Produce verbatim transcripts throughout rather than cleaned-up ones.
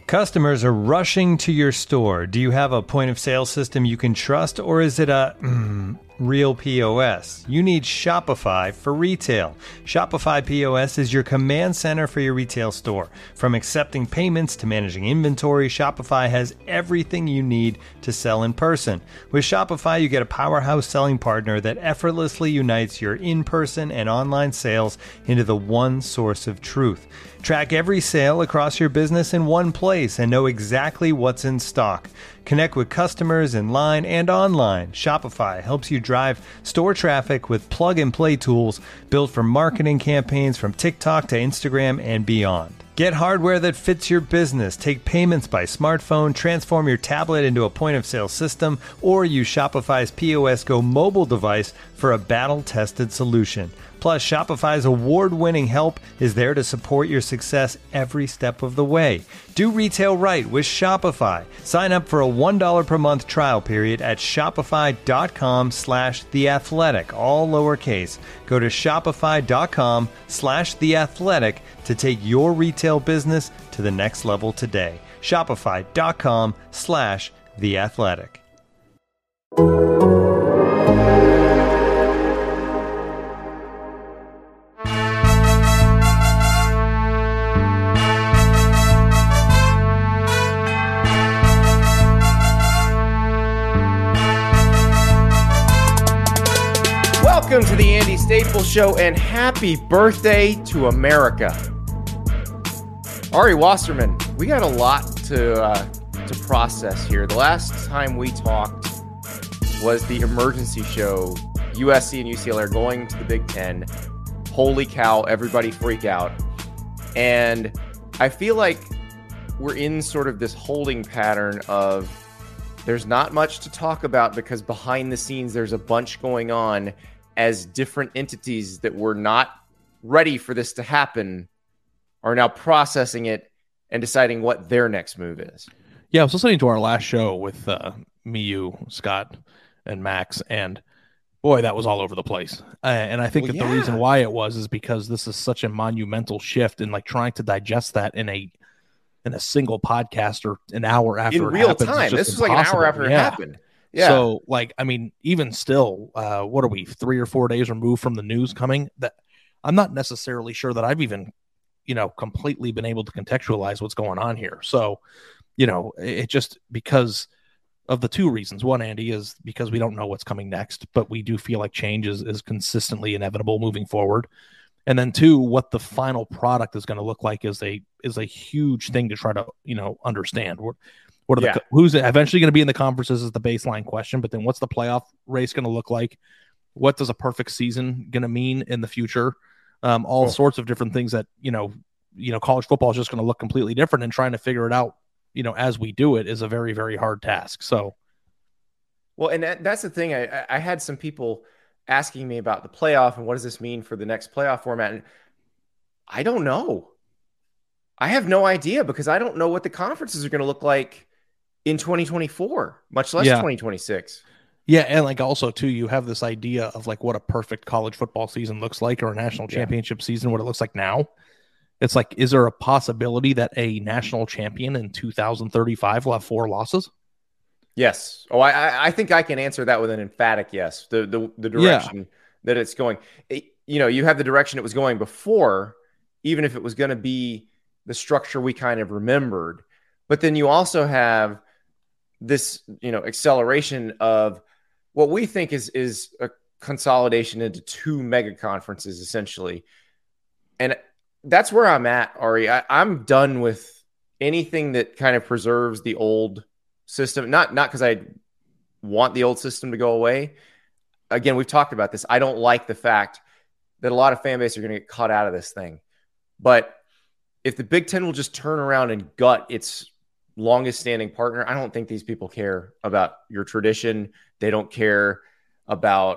Customers are rushing to your store. Do you have a point of sale system you can trust, or is it a mm, real P O S? You need Shopify for retail. Shopify P O S is your command center for your retail store. From accepting payments to managing inventory, Shopify has everything you need to sell in person. With Shopify, you get a powerhouse selling partner that effortlessly unites your in-person and online sales into the one source of truth. Track every sale across your business in one place and know exactly what's in stock. Connect with customers in line and online. Shopify helps you drive store traffic with plug-and-play tools built for marketing campaigns from TikTok to Instagram and beyond. Get hardware that fits your business. Take payments by smartphone, transform your tablet into a point-of-sale system, or use Shopify's P O S Go mobile device for a battle-tested solution. Plus, Shopify's award-winning help is there to support your success every step of the way. Do retail right with Shopify. Sign up for a one dollar per month trial period at shopify.com slash theathletic, all lowercase. Go to shopify.com slash theathletic to take your retail business to the next level today. Shopify.com slash theathletic. Welcome to the Andy Staples Show, and happy birthday to America. Ari Wasserman, we got a lot to uh, to process here. The last time we talked was the emergency show. U S C and U C L A are going to the Big Ten. Holy cow, everybody freak out. And I feel like we're in sort of this holding pattern of there's not much to talk about because behind the scenes there's a bunch going on, as different entities that were not ready for this to happen are now processing it and deciding what their next move is. Yeah, I was listening to our last show with uh, me, you, Scott, and Max, and boy, that was all over the place. Uh, and I think well, that yeah. the reason why it was is because this is such a monumental shift, and like trying to digest that in a in a single podcast or an hour after in it real happens, time. This is was like an hour after yeah. it happened. Yeah. So, like, I mean, even still, uh, what are we, three or four days removed from the news coming? That I'm not necessarily sure that I've even, you know, completely been able to contextualize what's going on here. So, you know, it just because of the two reasons. One, Andy, is because we don't know what's coming next, but we do feel like change is, is consistently inevitable moving forward. And then two, what the final product is going to look like is a is a huge thing to try to, you know, understand. What What are yeah. the, who's eventually going to be in the conferences is the baseline question, but then what's the playoff race going to look like? What does a perfect season going to mean in the future? Um, all cool. sorts of different things that, you know, you know, college football is just going to look completely different, and trying to figure it out, you know, as we do it is a very, very hard task. So, well, and that, that's the thing. I, I had some people asking me about the playoff and what does this mean for the next playoff format? And I don't know. I have no idea because I don't know what the conferences are going to look like in twenty twenty-four, much less yeah. twenty twenty-six. Yeah, and like also too, you have this idea of like what a perfect college football season looks like, or a national championship yeah. season, what it looks like now. It's like, is there a possibility that a national champion in two thousand thirty-five will have four losses? Yes. Oh, I I think I can answer that with an emphatic yes. The the the direction yeah. that it's going. It, you know, you have the direction it was going before, even if it was going to be the structure we kind of remembered. But then you also have this, you know, acceleration of what we think is is a consolidation into two mega conferences, essentially. And that's where I'm at, Ari. I, I'm done with anything that kind of preserves the old system. Not not because I want the old system to go away. Again, we've talked about this. I don't like the fact that a lot of fan base are going to get cut out of this thing. But if the Big Ten will just turn around and gut its longest standing partner, I don't think these people care about your tradition. They don't care about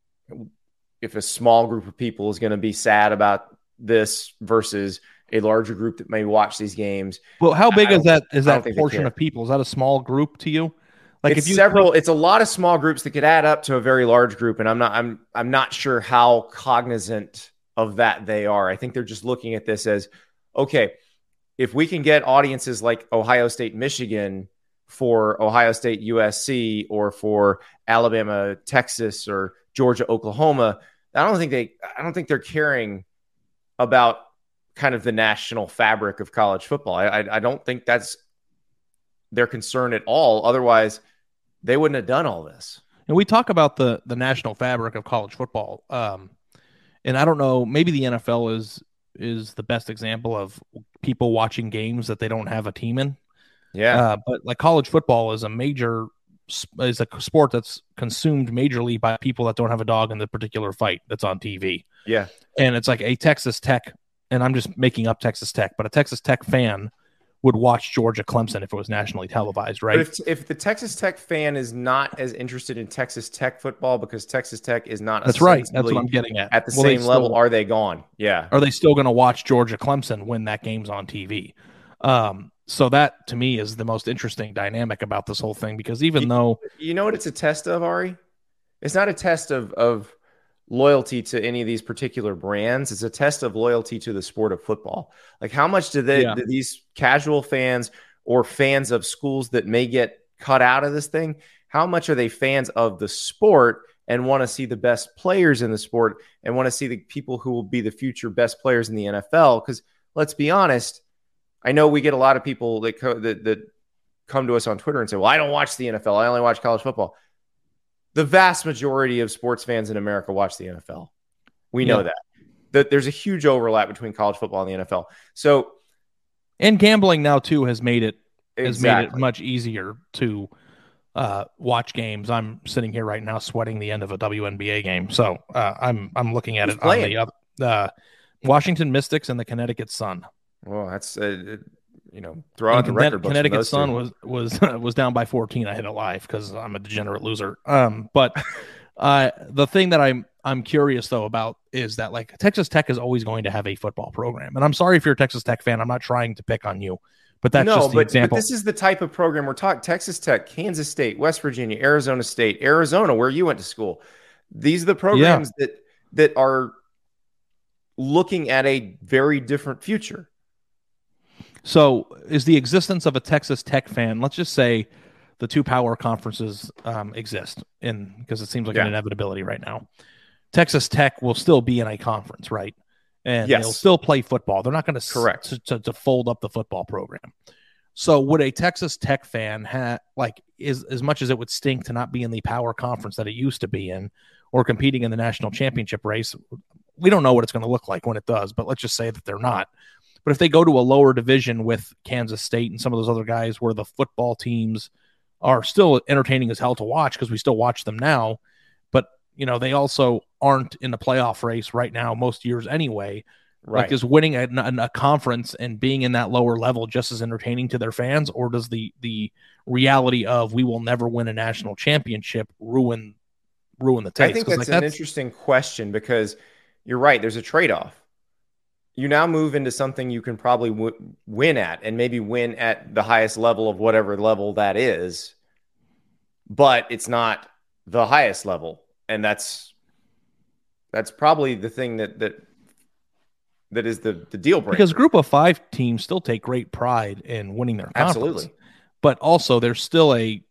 if a small group of people is going to be sad about this versus a larger group that may watch these games. Well, how big is that? Is that portion of people? Is that a small group to you? Like it's if you several, it's a lot of small groups that could add up to a very large group, and I'm not, I'm, I'm not sure how cognizant of that they are. I think they're just looking at this as, okay, if we can get audiences like Ohio State, Michigan for Ohio State, U S C, or for Alabama, Texas, or Georgia, Oklahoma, I don't think they, I don't think they're caring about kind of the national fabric of college football. I, I, I don't think that's their concern at all. Otherwise, they wouldn't have done all this. And we talk about the the national fabric of college football, um, and I don't know, maybe the N F L is is the best example of people watching games that they don't have a team in. Yeah, uh, but like college football is a major is a sport that's consumed majorly by people that don't have a dog in the particular fight that's on T V. Yeah, and it's like a Texas Tech, and I'm just making up Texas Tech, but a Texas Tech fan would watch Georgia Clemson if it was nationally televised, right? But if, if the Texas Tech fan is not as interested in Texas Tech football because Texas Tech is not that's right. That's what I'm getting at. At the Will same still, level, are they gone? Yeah. Are they still going to watch Georgia Clemson when that game's on T V? Um, so that to me is the most interesting dynamic about this whole thing, because even you, though you know what it's a test of, Ari? It's not a test of of loyalty to any of these particular brands. It's a test of loyalty to the sport of football. Like, how much do they, yeah. do these casual fans or fans of schools that may get cut out of this thing, how much are they fans of the sport and want to see the best players in the sport and want to see the people who will be the future best players in the N F L? Because let's be honest, I know we get a lot of people that, co- that, that come to us on Twitter and say, well, I don't watch the N F L. I only watch college football. The vast majority of sports fans in America watch the N F L. We know yeah. that. That there's a huge overlap between college football and the N F L. So, and gambling now too has made it exactly. has made it much easier to uh, watch games. I'm sitting here right now sweating the end of a W N B A game. So uh, I'm I'm looking at Who's it playing? on the other uh, Washington Mystics and the Connecticut Sun. Well, that's uh, you know, throw out the record books. Connecticut Sun was was was down by fourteen. I hit it live because I'm a degenerate loser. Um, but uh, the thing that I'm I'm curious though about is that like Texas Tech is always going to have a football program, and I'm sorry if you're a Texas Tech fan. I'm not trying to pick on you, but that's no, just the but, example. But this is the type of program we're talking. Texas Tech, Kansas State, West Virginia, Arizona State, Arizona, where you went to school. These are the programs yeah. that that are looking at a very different future. So is the existence of a Texas Tech fan, let's just say the two power conferences um, exist, in because it seems like yeah. an inevitability right now. Texas Tech will still be in a conference, right? And yes. they'll still play football. They're not going to correct to, to, to fold up the football program. So would a Texas Tech fan have, like, is as much as it would stink to not be in the power conference that it used to be in, or competing in the national championship race? We don't know what it's going to look like when it does, but let's just say that they're not. But if they go to a lower division with Kansas State and some of those other guys where the football teams are still entertaining as hell to watch because we still watch them now, but, you know, they also aren't in the playoff race right now most years anyway. Right. Like, is winning a, a conference and being in that lower level just as entertaining to their fans, or does the the reality of we will never win a national championship ruin ruin the taste? I think that's like, an that's, interesting question, because you're right. There's a trade-off. You now move into something you can probably w- win at, and maybe win at the highest level of whatever level that is, but it's not the highest level. And that's, that's probably the thing that, that, that is the, the deal breaker. Because group of five teams still take great pride in winning their conference. Absolutely. But also there's still a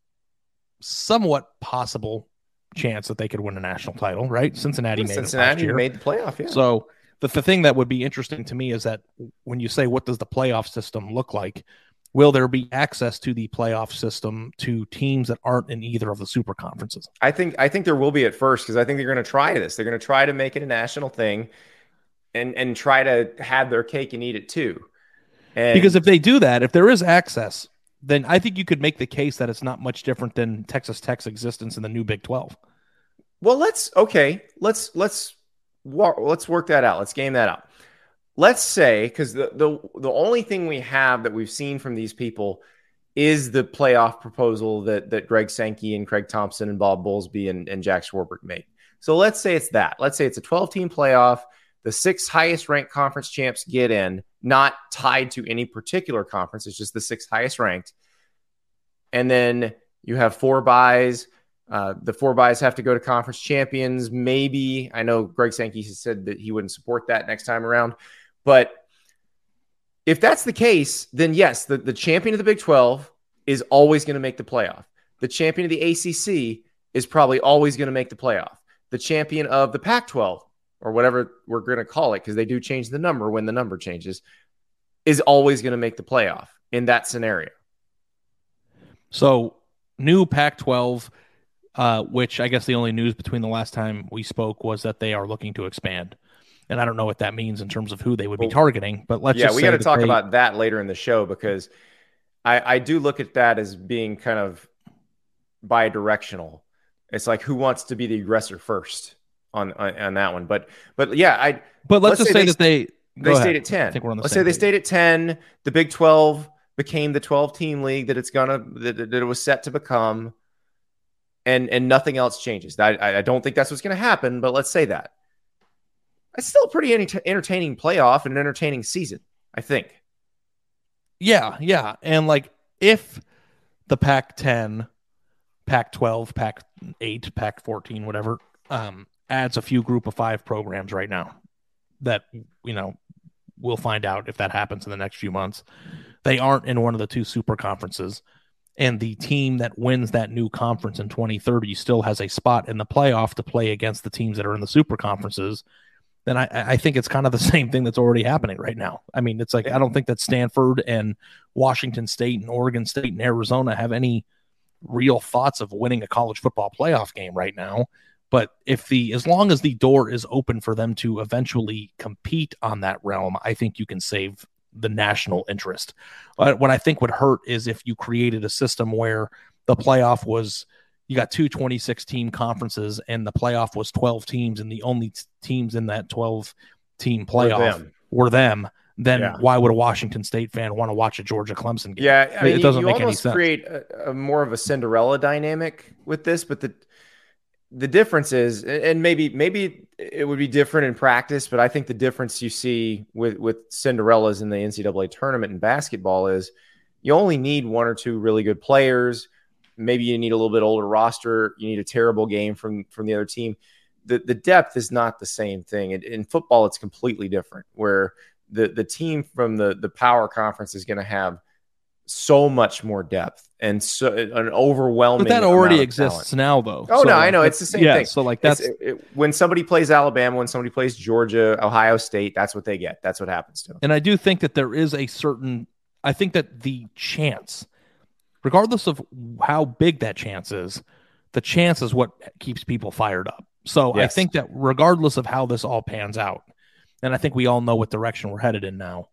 somewhat possible chance that they could win a national title, right? Cincinnati yeah, made Cincinnati it last year. made the playoff, yeah. So the, the thing that would be interesting to me is that when you say, what does the playoff system look like? Will there be access to the playoff system to teams that aren't in either of the super conferences? I think I think there will be at first, because I think they're going to try this. They're going to try to make it a national thing and, and try to have their cake and eat it too. And because if they do that, if there is access, then I think you could make the case that it's not much different than Texas Tech's existence in the new Big twelve. Well, let's okay. Let's let's let's work that out. Let's game that out. Let's say, because the, the the only thing we have that we've seen from these people is the playoff proposal that that Greg Sankey and Craig Thompson and Bob Bowlesby and, and Jack Swarbrick made. So let's say it's that. Let's say it's a twelve-team playoff. The six highest-ranked conference champs get in, not tied to any particular conference. It's just the six highest-ranked. And then you have four byes. Uh, the four byes have to go to conference champions. Maybe. I know Greg Sankey has said that he wouldn't support that next time around. But if that's the case, then yes, the, the champion of the Big twelve is always going to make the playoff. The champion of the A C C is probably always going to make the playoff. The champion of the Pac twelve, or whatever we're going to call it, because they do change the number when the number changes, is always going to make the playoff in that scenario. So new Pac twelve, uh, which I guess the only news between the last time we spoke was that they are looking to expand. And I don't know what that means in terms of who they would well, be targeting, but let's yeah, just we got to talk they... about that later in the show, because I, I do look at that as being kind of bi-directional. It's like, who wants to be the aggressor first on, on, on that one? But, but yeah, I, but let's, let's just say, say that they, they stayed at ten. I think we're on the let's same say they page. stayed at ten. The Big twelve became the twelve team league that it's gonna, that, that it was set to become. And, and nothing else changes. I, I don't think that's what's going to happen, but let's say that. It's still a pretty enter- entertaining playoff and an entertaining season, I think. Yeah, yeah. And like, if the Pac ten, Pac twelve, Pac eight, Pac fourteen, whatever, um, adds a few group of five programs right now that, you know, we'll find out if that happens in the next few months. They aren't in one of the two super conferences. And the team that wins that new conference in twenty thirty still has a spot in the playoff to play against the teams that are in the super conferences. Then I, I think it's kind of the same thing that's already happening right now. I mean, it's like, I don't think that Stanford and Washington State and Oregon State and Arizona have any real thoughts of winning a college football playoff game right now. But if the, as long as the door is open for them to eventually compete on that realm, I think you can save the national interest. But what I think would hurt is if you created a system where the playoff was, you got two twenty-six team conferences and the playoff was twelve teams, and the only t- teams in that twelve team playoff them. were them. Then yeah. why would a Washington State fan want to watch a Georgia Clemson game? Yeah, I mean, it doesn't you, you make any sense. Create a, a more of a Cinderella dynamic with this, but the the difference is, and maybe maybe it would be different in practice, but I think the difference you see with with Cinderellas in the N C double A tournament in basketball is you only need one or two really good players. Maybe you need a little bit older roster. You need a terrible game from, from the other team. The the depth is not the same thing. In, in football, it's completely different, where the, the team from the, the power conference is going to have so much more depth and so an overwhelming. But that already exists now, though. Oh, so no, like, I know. It's the same yeah, thing. So like that's it, it, when somebody plays Alabama, when somebody plays Georgia, Ohio State, that's what they get. That's what happens to them. And I do think that there is a certain, I think that the chance, regardless of how big that chance is, the chance is what keeps people fired up. So yes. I think that regardless of how this all pans out, and I think we all know what direction we're headed in now,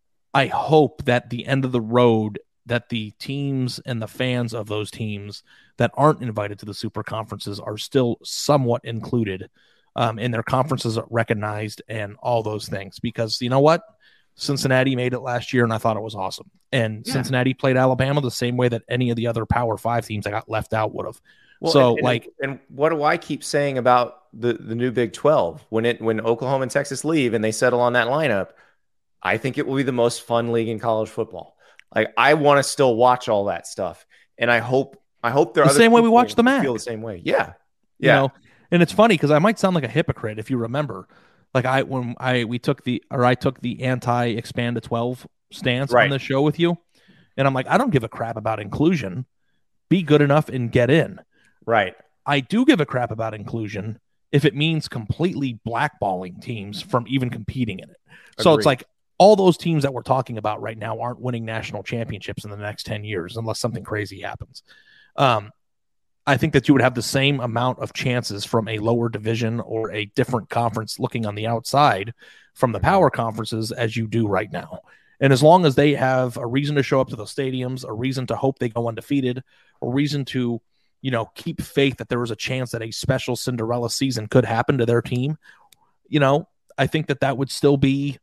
I hope that the end of the road, that the teams and the fans of those teams that aren't invited to the super conferences are still somewhat included um, in their conferences recognized and all those things. Because you know what? Cincinnati made it last year, and I thought it was awesome. And yeah. Cincinnati played Alabama the same way that any of the other Power Five teams that got left out would have. Well, so, and, and, like, and what do I keep saying about the, the new Big twelve when it when Oklahoma and Texas leave and they settle on that lineup? I think it will be the most fun league in college football. Like, I want to still watch all that stuff, and I hope I hope there are the same way we watch the MAC. Feel the same way, yeah, yeah. You know, and it's funny because I might sound like a hypocrite if you remember. Like I when I we took the or I took the anti expand to twelve stance right. on the show with you, and I'm like, I don't give a crap about inclusion. Be good enough and get in. Right. I do give a crap about inclusion if it means completely blackballing teams from even competing in it. Agreed. So it's like all those teams that we're talking about right now aren't winning national championships in the next ten years unless something crazy happens. Um, I think that you would have the same amount of chances from a lower division or a different conference looking on the outside from the power conferences as you do right now. And as long as they have a reason to show up to the stadiums, a reason to hope they go undefeated, a reason to, you know, keep faith that there was a chance that a special Cinderella season could happen to their team, you know, I think that that would still be,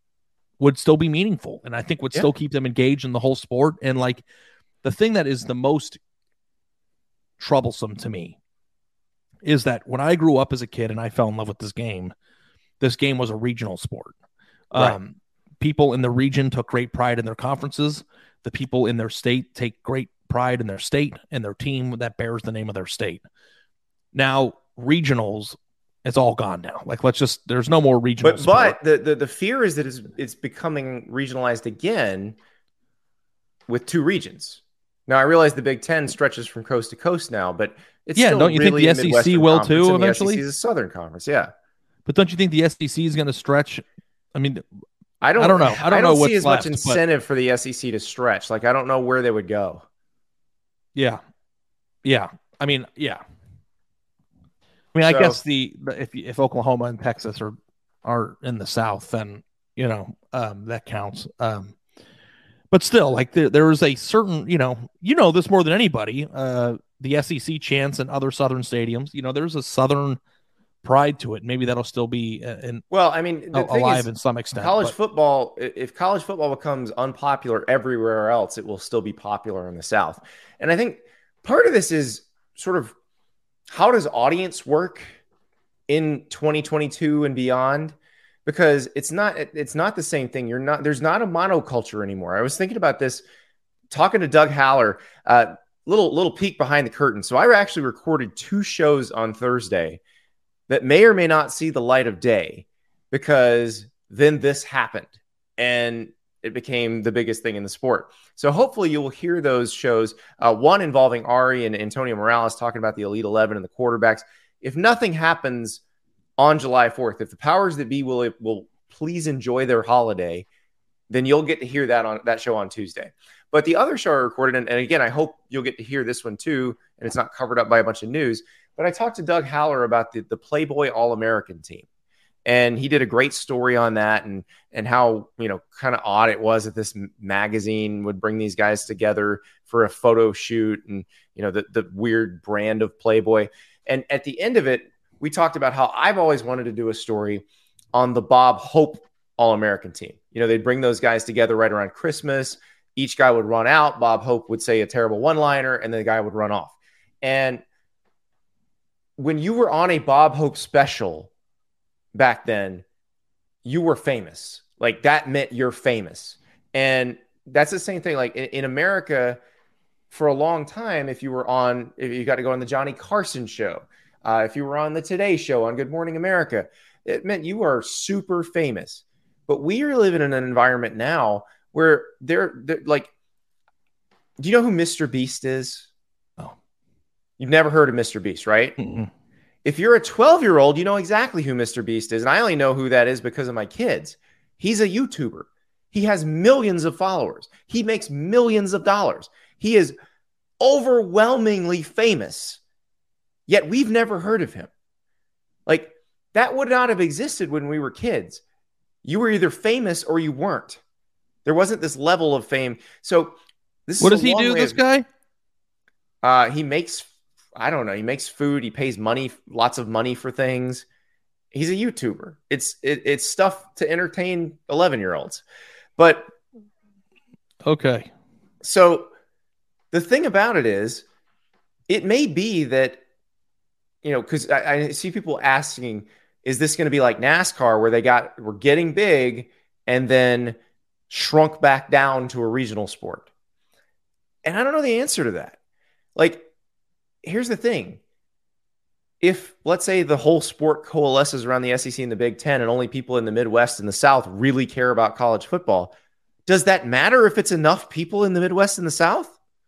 would still be meaningful. And I think would yeah. still keep them engaged in the whole sport. And like the thing that is the most troublesome to me is that when I grew up as a kid and I fell in love with this game, this game was a regional sport. Right. Um, people in the region took great pride in their conferences. The people in their state take great pride in their state and their team that bears the name of their state. Now, regionals It's all gone now. Like, let's just, there's no more regional But, sport. but the, the, the fear is that it's, it's becoming regionalized again with two regions. Now, I realize the Big Ten stretches from coast to coast now, but it's yeah, still don't you really think the S E C will too eventually? The S E C is a Southern Conference, yeah. But don't you think the S E C is going to stretch? I mean, I don't, I don't know. I don't, I don't know see what's as left, much incentive but... for the S E C to stretch. Like, I don't know where they would go. Yeah. Yeah. I mean, yeah. I mean, so, I guess the, the if if Oklahoma and Texas are are in the South, then you know um, that counts. Um, but still, like there there is a certain you know you know this more than anybody. Uh, the S E C chants in other Southern stadiums. You know, there's a Southern pride to it. Maybe that'll still be in well. I mean, the thing alive is, in some extent. College but, football, if college football becomes unpopular everywhere else, it will still be popular in the South. And I think part of this is sort of how does audience work in twenty twenty-two and beyond? Because it's not it's not the same thing. You're not there's not a monoculture anymore. I was thinking about this, talking to Doug Haller, uh, little little peek behind the curtain. So I actually recorded two shows on Thursday that may or may not see the light of day because then this happened and it became the biggest thing in the sport. So hopefully you will hear those shows, uh, one involving Ari and Antonio Morales talking about the Elite eleven and the quarterbacks. If nothing happens on July fourth, if the powers that be will, will please enjoy their holiday, then you'll get to hear that on that show on Tuesday. But the other show I recorded, and, and again, I hope you'll get to hear this one too, and it's not covered up by a bunch of news, but I talked to Doug Haller about the, the Playboy All-American team. And he did a great story on that and and how, you know, kind of odd it was that this magazine would bring these guys together for a photo shoot and, you know, the, the weird brand of Playboy. And at the end of it, we talked about how I've always wanted to do a story on the Bob Hope All-American team. You know, they'd bring those guys together right around Christmas. Each guy would run out. Bob Hope would say a terrible one-liner, and then the guy would run off. And when you were on a Bob Hope special back then, you were famous. Like, that meant you're famous. And that's the same thing. Like in, in America, for a long time, if you were on, if you got to go on the Johnny Carson show, uh, if you were on the Today Show on Good Morning America, it meant you are super famous. But we are living in an environment now where they're, they're like, do you know who Mister Beast is? Oh, you've never heard of Mister Beast, right? Mm-mm. If you're a twelve-year-old, you know exactly who Mister Beast is. And I only know who that is because of my kids. He's a YouTuber. He has millions of followers. He makes millions of dollars. He is overwhelmingly famous, yet we've never heard of him. Like, that would not have existed when we were kids. You were either famous or you weren't. There wasn't this level of fame. So this what is does he do, this of, guy? Uh, he makes, I don't know, he makes food. He pays money, lots of money for things. He's a YouTuber. It's it, it's stuff to entertain eleven-year-olds. But okay. So the thing about it is, it may be that, you know, because I, I see people asking, is this going to be like NASCAR where they got were getting big and then shrunk back down to a regional sport? And I don't know the answer to that. Like, here's the thing. If, let's say, the whole sport coalesces around the S E C and the Big Ten and only people in the Midwest and the South really care about college football, does that matter if it's enough people in the Midwest and the South?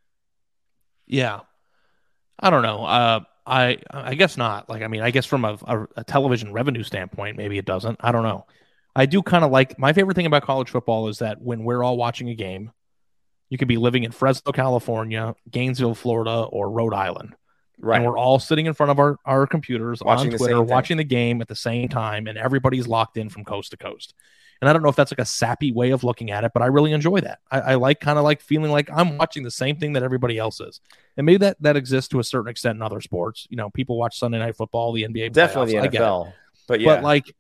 Yeah. I don't know. Uh, I I guess not. Like, I mean, I guess from a, a, a television revenue standpoint, maybe it doesn't. I don't know. I do kind of like, my favorite thing about college football is that when we're all watching a game, you could be living in Fresno, California, Gainesville, Florida, or Rhode Island. Right. And we're all sitting in front of our, our computers watching on Twitter, watching the game at the same time, and everybody's locked in from coast to coast. And I don't know if that's like a sappy way of looking at it, but I really enjoy that. I, I like kind of like feeling like I'm watching the same thing that everybody else is. And maybe that, that exists to a certain extent in other sports. You know, people watch Sunday Night Football, the N B A. Definitely playoffs. the N F L. But yeah. But like,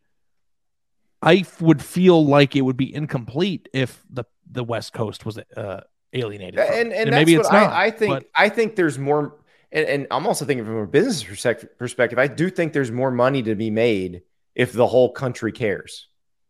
I would feel like it would be incomplete if the, the West Coast was uh, alienated. And, and, and maybe that's it's what not. I, I think. But, I think there's more. And, and I'm also thinking from a business perspective, I do think there's more money to be made if the whole country cares.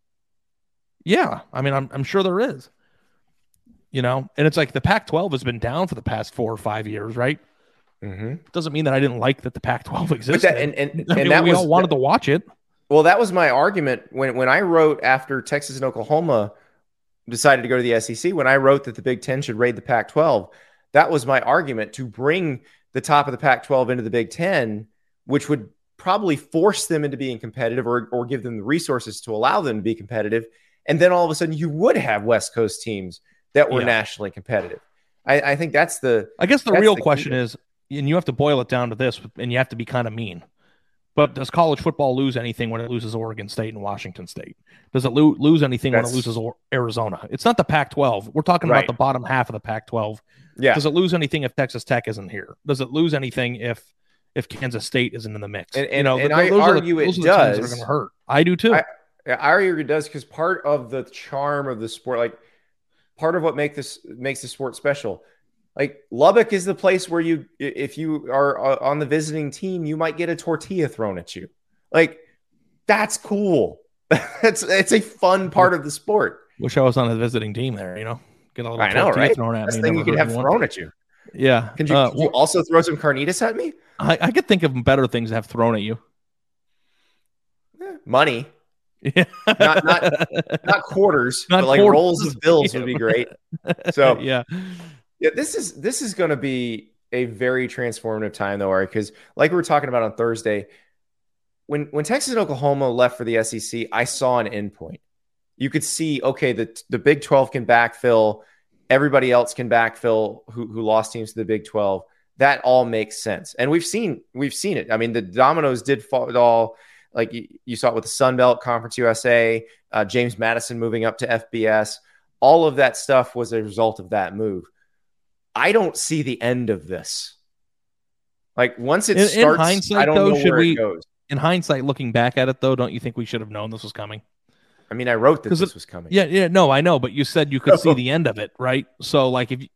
Yeah. I mean, I'm I'm sure there is. You know, and it's like the Pac twelve has been down for the past four or five years, right? Mm-hmm. Doesn't mean that I didn't like that the Pac twelve existed. But that, and and, I mean, and that we was, all wanted to watch it. Well, that was my argument when, when I wrote after Texas and Oklahoma decided to go to the S E C, when I wrote that the Big Ten should raid the Pac twelve, that was my argument to bring the top of the Pac twelve into the Big Ten, which would probably force them into being competitive or, or give them the resources to allow them to be competitive. And then all of a sudden you would have West Coast teams that were yeah. nationally competitive. I, I think that's the, I guess the real the question key. is, and you have to boil it down to this, and you have to be kind of mean, but does college football lose anything when it loses Oregon State and Washington State? Does it lo- lose anything that's, when it loses or- Arizona? It's not the Pac twelve. We're talking right. about the bottom half of the Pac twelve. Yeah. Does it lose anything if Texas Tech isn't here? Does it lose anything if if Kansas State isn't in the mix? And, and, you know, and th- I those argue are the, those it are the does. Teams that are going to hurt. I do too. I, I argue it does because part of the charm of the sport, like part of what make this makes the sport special, like Lubbock is the place where you, if you are on the visiting team, you might get a tortilla thrown at you. Like that's cool. it's it's a fun part of the sport. Wish I was on a visiting team there. You know, get a little I know, right? thrown at Best me. Thing you could have thrown at you. Yeah. Could you, uh, could you also throw some carnitas at me? I, I could think of better things to have thrown at you. Eh, money. Yeah. not not not quarters, not but like quarters. rolls of bills yeah. would be great. So yeah. Yeah, this is this is going to be a very transformative time though, Ari, because like we were talking about on Thursday, when when Texas and Oklahoma left for the S E C, I saw an endpoint. You could see, okay, the the Big twelve can backfill, everybody else can backfill who who lost teams to the Big twelve. That all makes sense, and we've seen we've seen it. I mean, the dominoes did fall all. Like you, you saw it with the Sun Belt, Conference U S A, uh, James Madison moving up to F B S. All of that stuff was a result of that move. I don't see the end of this. Like once it in, starts, in hindsight, I don't though, know should where we, it goes. In hindsight, looking back at it, though, don't you think we should have known this was coming? I mean, I wrote that this it, was coming. Yeah, yeah, no, I know, but you said you could see the end of it, right? So, like, if you,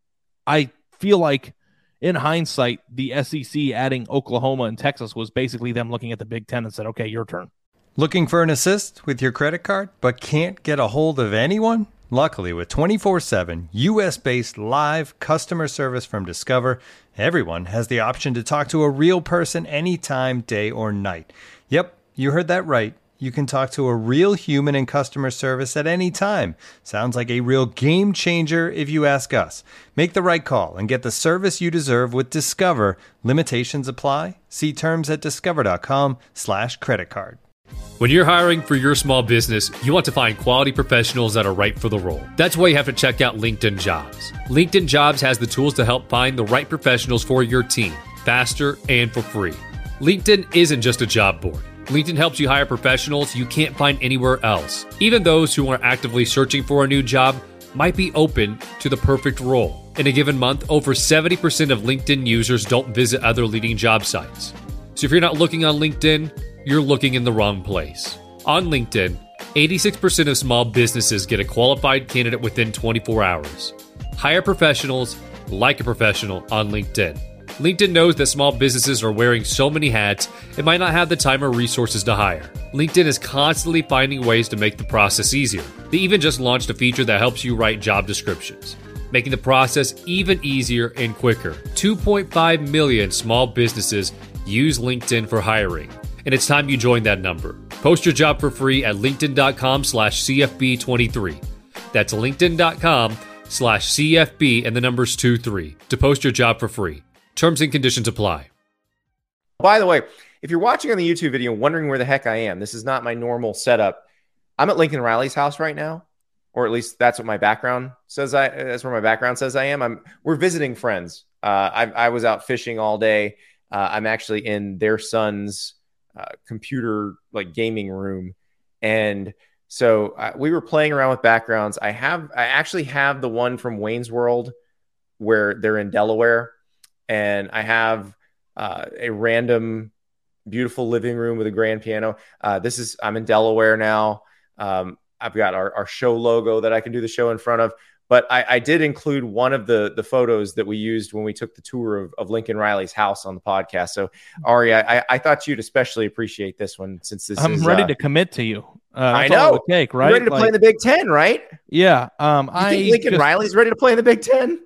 I feel like in hindsight, the S E C adding Oklahoma and Texas was basically them looking at the Big Ten and said, "Okay, your turn." Looking for an assist with your credit card, but can't get a hold of anyone? Luckily, with twenty-four seven U S-based live customer service from Discover, everyone has the option to talk to a real person anytime, day or night. Yep, you heard that right. You can talk to a real human in customer service at any time. Sounds like a real game changer if you ask us. Make the right call and get the service you deserve with Discover. Limitations apply. See terms at discover.com slash credit card. When you're hiring for your small business, you want to find quality professionals that are right for the role. That's why you have to check out LinkedIn Jobs. LinkedIn Jobs has the tools to help find the right professionals for your team, faster and for free. LinkedIn isn't just a job board. LinkedIn helps you hire professionals you can't find anywhere else. Even those who are actively searching for a new job might be open to the perfect role. In a given month, over seventy percent of LinkedIn users don't visit other leading job sites. So if you're not looking on LinkedIn, you're looking in the wrong place. On LinkedIn, eighty-six percent of small businesses get a qualified candidate within twenty-four hours. Hire professionals like a professional on LinkedIn. LinkedIn knows that small businesses are wearing so many hats, it might not have the time or resources to hire. LinkedIn is constantly finding ways to make the process easier. They even just launched a feature that helps you write job descriptions, making the process even easier and quicker. two point five million small businesses use LinkedIn for hiring, and it's time you join that number. Post your job for free at linkedin.com slash CFB23. That's linkedin.com slash CFB and the numbers two three to post your job for free. Terms and conditions apply. By the way, if you're watching on the YouTube video wondering where the heck I am, this is not my normal setup. I'm at Lincoln Riley's house right now, or at least that's what my background says. I that's where my background says I am. I'm we're visiting friends. Uh, I, I was out fishing all day. Uh, I'm actually in their son's uh, computer like gaming room, and so uh, we were playing around with backgrounds. I have I actually have the one from Wayne's World where they're in Delaware. And I have uh, a random, beautiful living room with a grand piano. Uh, this is, I'm in Delaware now. Um, I've got our, our show logo that I can do the show in front of. But I, I did include one of the, the photos that we used when we took the tour of, of Lincoln Riley's house on the podcast. So, Ari, I, I thought you'd especially appreciate this one since this I'm is... I'm ready uh, to commit to you. Uh, I know. It take, right? You're ready to like, play in the Big Ten, right? Yeah. Um, you I think Lincoln just, Riley's ready to play in the Big Ten?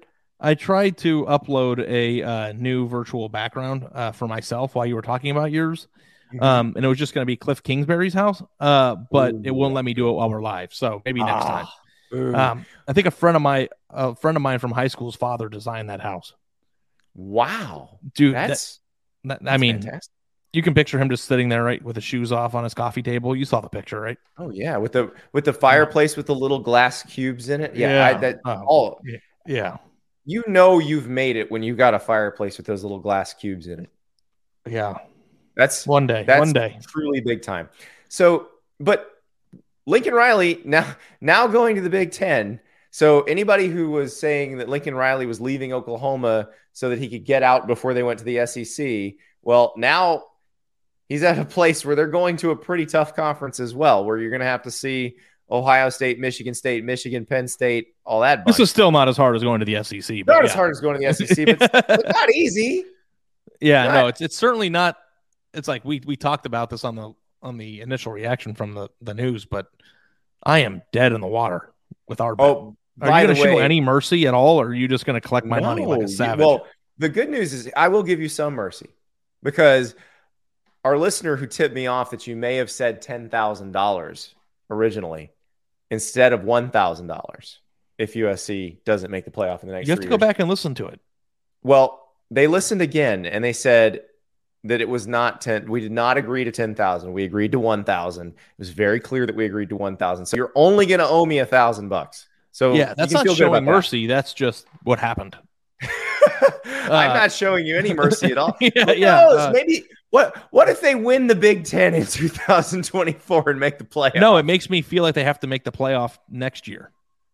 I tried to upload a uh, new virtual background uh, for myself while you were talking about yours. Mm-hmm. Um, and it was just going to be Cliff Kingsbury's house, uh, but Ooh. It won't let me do it while we're live. So maybe ah. next time. Um, I think a friend of my a friend of mine from high school's father designed that house. Wow, dude, that's, that, that, that's I mean, fantastic. You can picture him just sitting there, right, with his shoes off on his coffee table. You saw the picture, right? Oh yeah, with the with the fireplace with the little glass cubes in it. Yeah, yeah. I, that oh, all. Yeah, you know you've made it when you got a fireplace with those little glass cubes in it. Yeah, that's one day. That's one day, truly big time. So, but Lincoln Riley now now going to the Big Ten. So anybody who was saying that Lincoln Riley was leaving Oklahoma so that he could get out before they went to the S E C, well, now he's at a place where they're going to a pretty tough conference as well, where you're going to have to see Ohio State, Michigan State, Michigan, Penn State, all that bunch. This is still not as hard as going to the S E C. But not yeah. as hard as going to the S E C, but it's not easy. Yeah, not. no, it's it's certainly not. It's like we we talked about this on the on the initial reaction from the, the news, but I am dead in the water with our bet. Oh, are you going to show any mercy at all, or are you just going to collect my no, money like a savage? Well, the good news is I will give you some mercy, because our listener who tipped me off that you may have said ten thousand dollars originally instead of one thousand dollars if U S C doesn't make the playoff in the next You have to years. go back and listen to it. Well, they listened again, and they said that it was not ten. We did not agree to ten thousand. We agreed to one thousand. It was very clear that we agreed to one thousand. So you're only going to owe me a thousand bucks. So yeah, that's not showing mercy. That. That's just what happened. I'm uh, not showing you any mercy at all. yeah, Who yeah. knows? Uh, Maybe what? What if they win the Big Ten in two thousand twenty-four and make the playoff? No, it makes me feel like they have to make the playoff next year.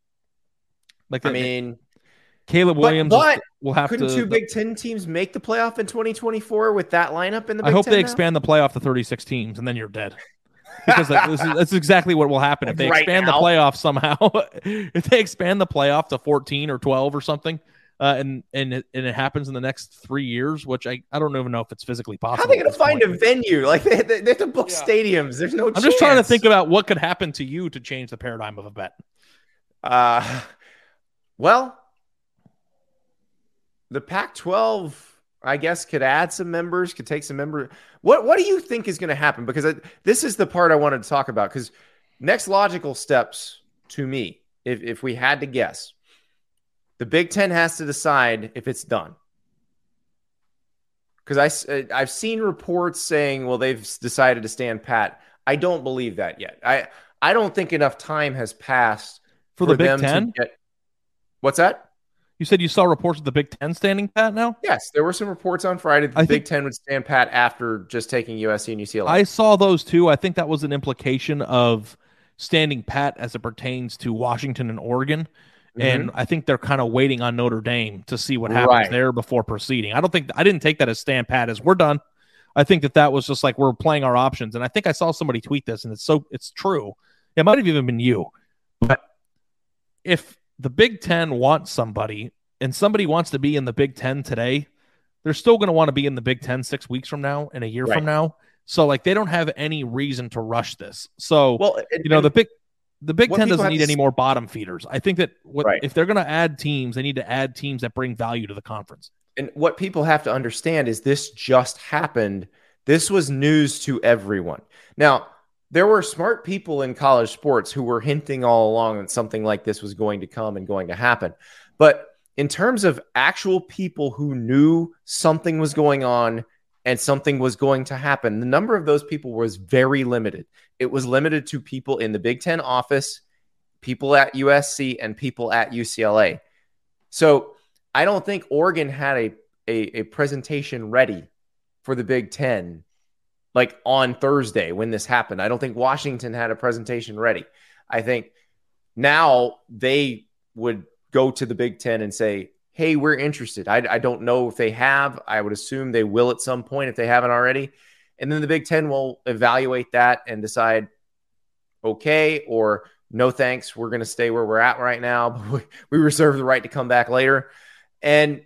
Like I mean, Caleb Williams but, will have couldn't to. Couldn't two Big Ten teams make the playoff in twenty twenty-four with that lineup in the Big I hope Ten they now? expand the playoff to thirty-six teams, and then you're dead. Because that, this is, that's exactly what will happen if they right expand now. the playoff somehow. If they expand the playoff to fourteen or twelve or something, uh, and and it, and it happens in the next three years, which I, I don't even know if it's physically possible. How are they going to find point. a venue? Like they, they, they have to book yeah. stadiums. There's no. I'm chance. just trying to think about what could happen to you to change the paradigm of a bet. Uh, well, the Pac twelve. I guess could add some members, could take some members. What what do you think is going to happen? Because I, this is the part I wanted to talk about. Because next logical steps to me, if if we had to guess, the Big Ten has to decide if it's done. Because I I've seen reports saying, well, they've decided to stand pat. I don't believe that yet. I I don't think enough time has passed for, for the Big Ten. Get, what's that? You said you saw reports of the Big Ten standing pat now? Yes, there were some reports on Friday that the I Big think, Ten would stand pat after just taking U S C and U C L A. I saw those too. I think that was an implication of standing pat as it pertains to Washington and Oregon. Mm-hmm. And I think they're kind of waiting on Notre Dame to see what happens right. there before proceeding. I don't think I didn't take that as stand pat as we're done. I think that that was just like we're playing our options. And I think I saw somebody tweet this, and it's so it's true. It might have even been you. But if the Big Ten wants somebody and somebody wants to be in the Big Ten today, they're still going to want to be in the Big Ten six weeks from now and a year right. from now. So like they don't have any reason to rush this. So, well, and, you know, the big, the Big Ten doesn't need any more bottom feeders. I think that what, right. if they're going to add teams, they need to add teams that bring value to the conference. And what people have to understand is this just happened. This was news to everyone. Now, there were smart people in college sports who were hinting all along that something like this was going to come and going to happen. But in terms of actual people who knew something was going on and something was going to happen, the number of those people was very limited. It was limited to people in the Big Ten office, people at U S C, and people at U C L A. So I don't think Oregon had a, a, a presentation ready for the Big Ten like on Thursday when this happened. I don't think Washington had a presentation ready. I think now they would go to the Big Ten and say, hey, we're interested. I, I don't know if they have. I would assume they will at some point if they haven't already. And then the Big Ten will evaluate that and decide, okay, or no thanks, we're going to stay where we're at right now, but we, we reserve the right to come back later. And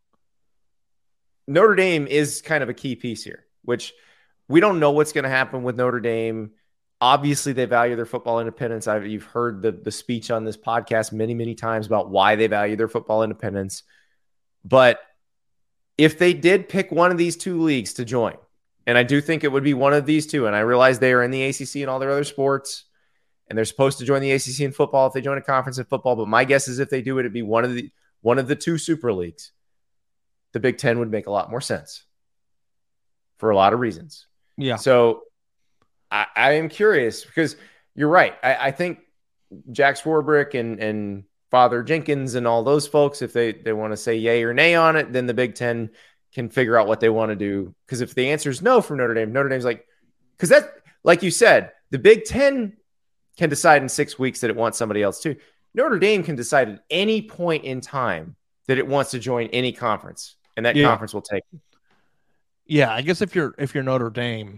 Notre Dame is kind of a key piece here, which we don't know what's going to happen with Notre Dame. Obviously, they value their football independence. I've, you've heard the, the speech on this podcast many, many times about why they value their football independence. But if they did pick one of these two leagues to join, and I do think it would be one of these two, and I realize they are in the A C C and all their other sports, and they're supposed to join the A C C in football if they join a conference in football. But my guess is if they do, it'd be one of the one of the two super leagues. The Big Ten would make a lot more sense for a lot of reasons. Yeah. So I, I am curious because you're right. I, I think Jack Swarbrick and and Father Jenkins and all those folks, if they they want to say yay or nay on it, then the Big Ten can figure out what they want to do. Because if the answer is no from Notre Dame, Notre Dame's like, because that, like you said, the Big Ten can decide in six weeks that it wants somebody else too. Notre Dame can decide at any point in time that it wants to join any conference, and that yeah. conference will take them. Yeah, I guess if you're if you're Notre Dame,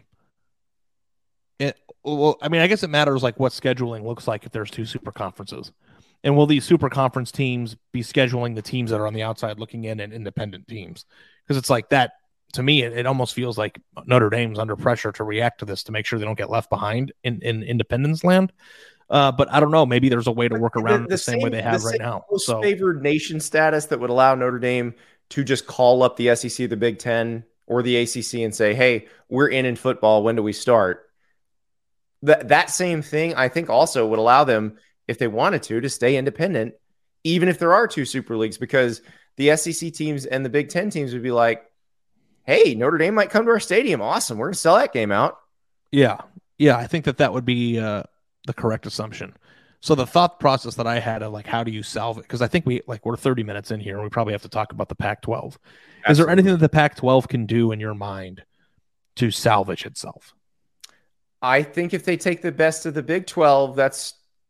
it well, I mean, I guess it matters like what scheduling looks like if there's two super conferences, and will these super conference teams be scheduling the teams that are on the outside looking in and independent teams? Because it's like that to me, it, it almost feels like Notre Dame's under pressure to react to this to make sure they don't get left behind in in Independence land. Uh, but I don't know. Maybe there's a way to work around the, the, the same, same way they have the right now. Most so favored nation status that would allow Notre Dame to just call up the S E C, the Big Ten, or the A C C and say, "Hey, we're in in football. When do we start?" That that same thing, I think, also would allow them, if they wanted to, to stay independent, even if there are two super leagues, because the S E C teams and the Big Ten teams would be like, "Hey, Notre Dame might come to our stadium. Awesome, we're gonna sell that game out." Yeah, yeah, I think that that would be uh, the correct assumption. So the thought process that I had of like, how do you salve it? Because I think we like we're thirty minutes in here, and we probably have to talk about the Pac twelve. Absolutely. Is there anything that the Pac twelve can do in your mind to salvage itself? I think if they take the best of the Big twelve, that's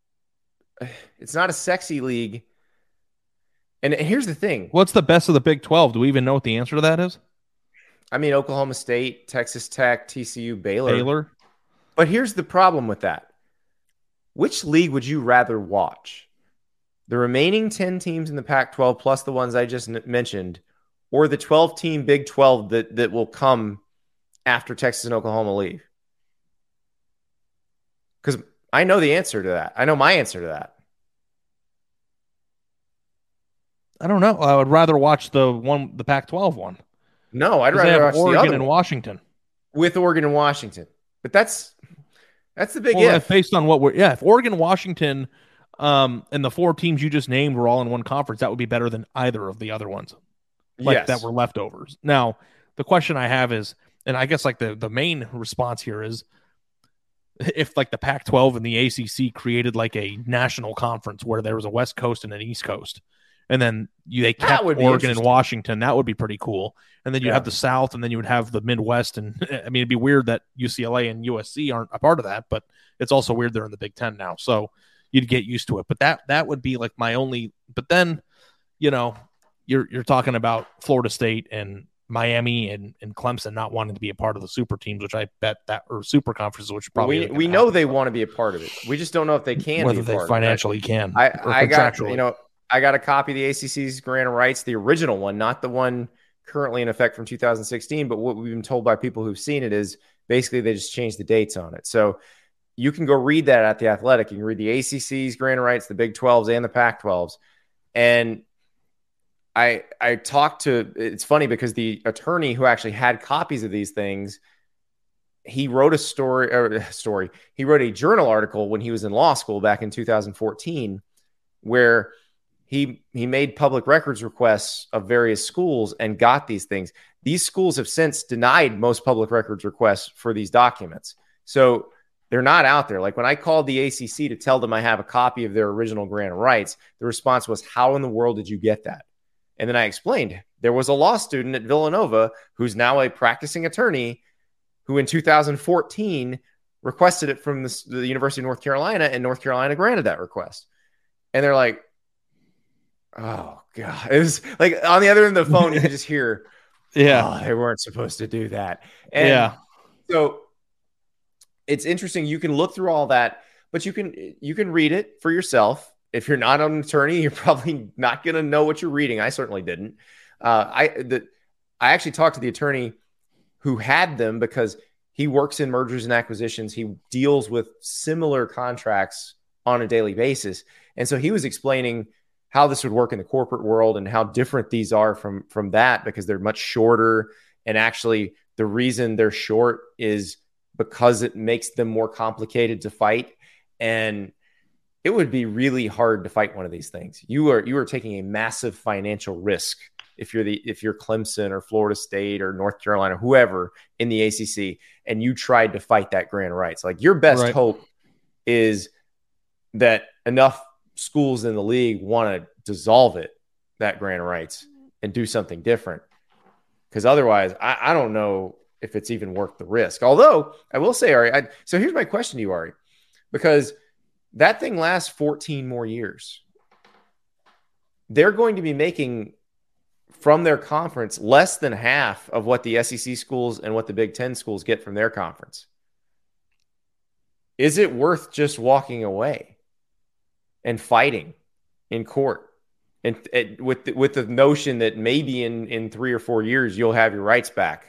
it's not a sexy league. And here's the thing. What's the best of the Big twelve? Do we even know what the answer to that is? I mean, Oklahoma State, Texas Tech, T C U, Baylor. Baylor. But here's the problem with that. Which league would you rather watch? The remaining ten teams in the Pac twelve plus the ones I just n- mentioned, or the twelve-team Big twelve that, that will come after Texas and Oklahoma leave? Because I know the answer to that. I know my answer to that. I don't know. I would rather watch the one, the Pac twelve one. No, I'd rather watch Oregon the other and one. Washington. With Oregon and Washington. But that's that's the big well, if. Based on what we're yeah, if Oregon, Washington, um, and the four teams you just named were all in one conference, that would be better than either of the other ones. Like yes. that were leftovers. Now, the question I have is, and I guess like the, the main response here is, if like the Pac twelve and the A C C created like a national conference where there was a West Coast and an East Coast, and then you, they kept Oregon and Washington, that would be pretty cool. And then you yeah. have the South, and then you would have the Midwest. And I mean, it'd be weird that U C L A and U S C aren't a part of that, but it's also weird they're in the Big Ten now. So you'd get used to it. But that that would be like my only. But then, you know, you're you're talking about Florida State and Miami and, and Clemson not wanting to be a part of the super teams, which I bet that or super conferences, which probably we we know they want to be a part of it. We just don't know if they can. Whether be they part financially can. I I got you know I got a copy of the A C C's grant of rights, the original one, not the one currently in effect from two thousand sixteen. But what we've been told by people who've seen it is basically they just changed the dates on it. So you can go read that at The Athletic. You can read the A C C's grant of rights, the Big twelves, and the Pac twelves, and I I talked to, it's funny because the attorney who actually had copies of these things, he wrote a story, or a story, he wrote a journal article when he was in law school back in two thousand fourteen, where he he made public records requests of various schools and got these things. These schools have since denied most public records requests for these documents. So they're not out there. Like when I called the A C C to tell them I have a copy of their original grant of rights, the response was, "How in the world did you get that?" And then I explained there was a law student at Villanova who's now a practicing attorney who in two thousand fourteen requested it from the, the University of North Carolina, and North Carolina granted that request. And they're like, oh, God. It was like on the other end of the phone, you can just hear, yeah, oh, they weren't supposed to do that. And yeah. So it's interesting. You can look through all that, but you can you can read it for yourself. If you're not an attorney, you're probably not going to know what you're reading. I certainly didn't. Uh, I the, I actually talked to the attorney who had them because he works in mergers and acquisitions. He deals with similar contracts on a daily basis. And so he was explaining how this would work in the corporate world and how different these are from, from that, because they're much shorter. And actually the reason they're short is because it makes them more complicated to fight. And it would be really hard to fight one of these things. You are, you are taking a massive financial risk if you're the, if you're Clemson or Florida State or North Carolina, whoever in the A C C, and you tried to fight that grant rights. Like, your best right. hope is that enough schools in the league want to dissolve it, that grant rights, and do something different. Because otherwise, I, I don't know if it's even worth the risk. Although I will say, Ari, I, so here's my question to you, Ari, because that thing lasts fourteen more years. They're going to be making from their conference less than half of what the S E C schools and what the Big Ten schools get from their conference. Is it worth just walking away and fighting in court, and, and with the, with the notion that maybe in, in three or four years you'll have your rights back?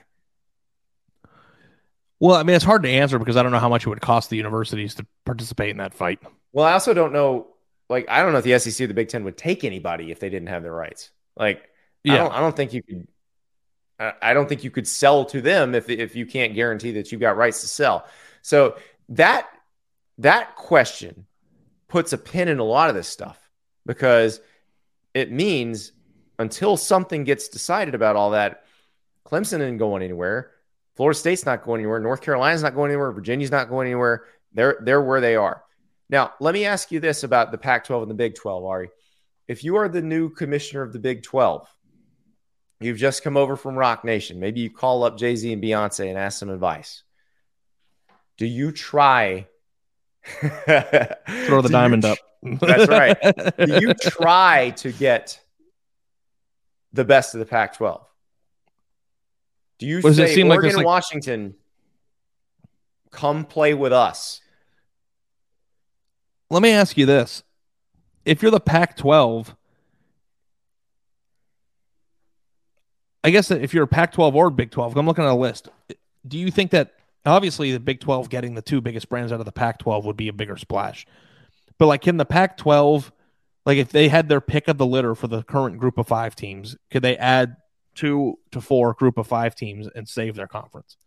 Well, I mean, it's hard to answer because I don't know how much it would cost the universities to participate in that fight. Well, I also don't know, like, I don't know if the S E C or the Big Ten would take anybody if they didn't have their rights. Like, yeah. I don't, I don't think you could, I don't think you could sell to them if, if you can't guarantee that you've got rights to sell. So that, that question puts a pin in a lot of this stuff, because it means until something gets decided about all that, Clemson isn't going anywhere. Florida State's not going anywhere. North Carolina's not going anywhere. Virginia's not going anywhere. They're, they're where they are. Now, let me ask you this about the Pac twelve and the Big twelve, Ari. If you are the new commissioner of the Big twelve, you've just come over from Rock Nation, maybe you call up Jay-Z and Beyonce and ask some advice. Do you try... Throw the diamond tr- up. That's right. Do you try to get the best of the Pac twelve? Do you Does say, it seem Oregon like this, like... Washington, come play with us? Let me ask you this. If you're the Pac twelve, I guess that if you're a Pac twelve or Big twelve, I'm looking at a list. Do you think that obviously the Big twelve getting the two biggest brands out of the Pac twelve would be a bigger splash? But like, can the Pac twelve, like if they had their pick of the litter for the current group of five teams, could they add two to four group of five teams and save their conference?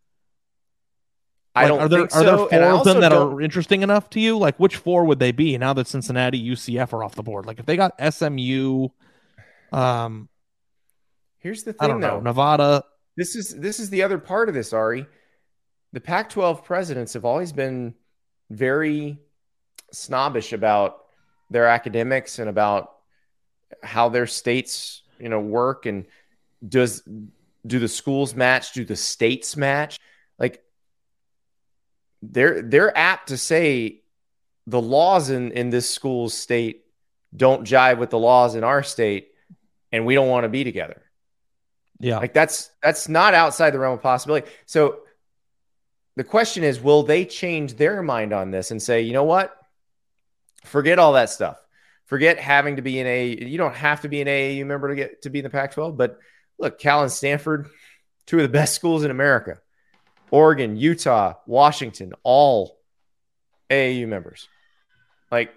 I like, don't are there, think are so. there four of them that don't... are interesting enough to you? Like, which four would they be now that Cincinnati, U C F are off the board? Like, if they got S M U, um, here's the thing, I don't though. know, Nevada. This is this is the other part of this, Ari. The Pac twelve presidents have always been very snobbish about their academics and about how their states, you know, work, and does do the schools match? Do the states match? Like, they're they're apt to say the laws in, in this school's state don't jive with the laws in our state, and we don't want to be together. Yeah. Like, that's that's not outside the realm of possibility. So the question is, will they change their mind on this and say, you know what? Forget all that stuff. Forget having to be an A. You don't have to be an A A U member to get to be in the Pac twelve. But look, Cal and Stanford, two of the best schools in America. Oregon, Utah, Washington, all A A U members. Like,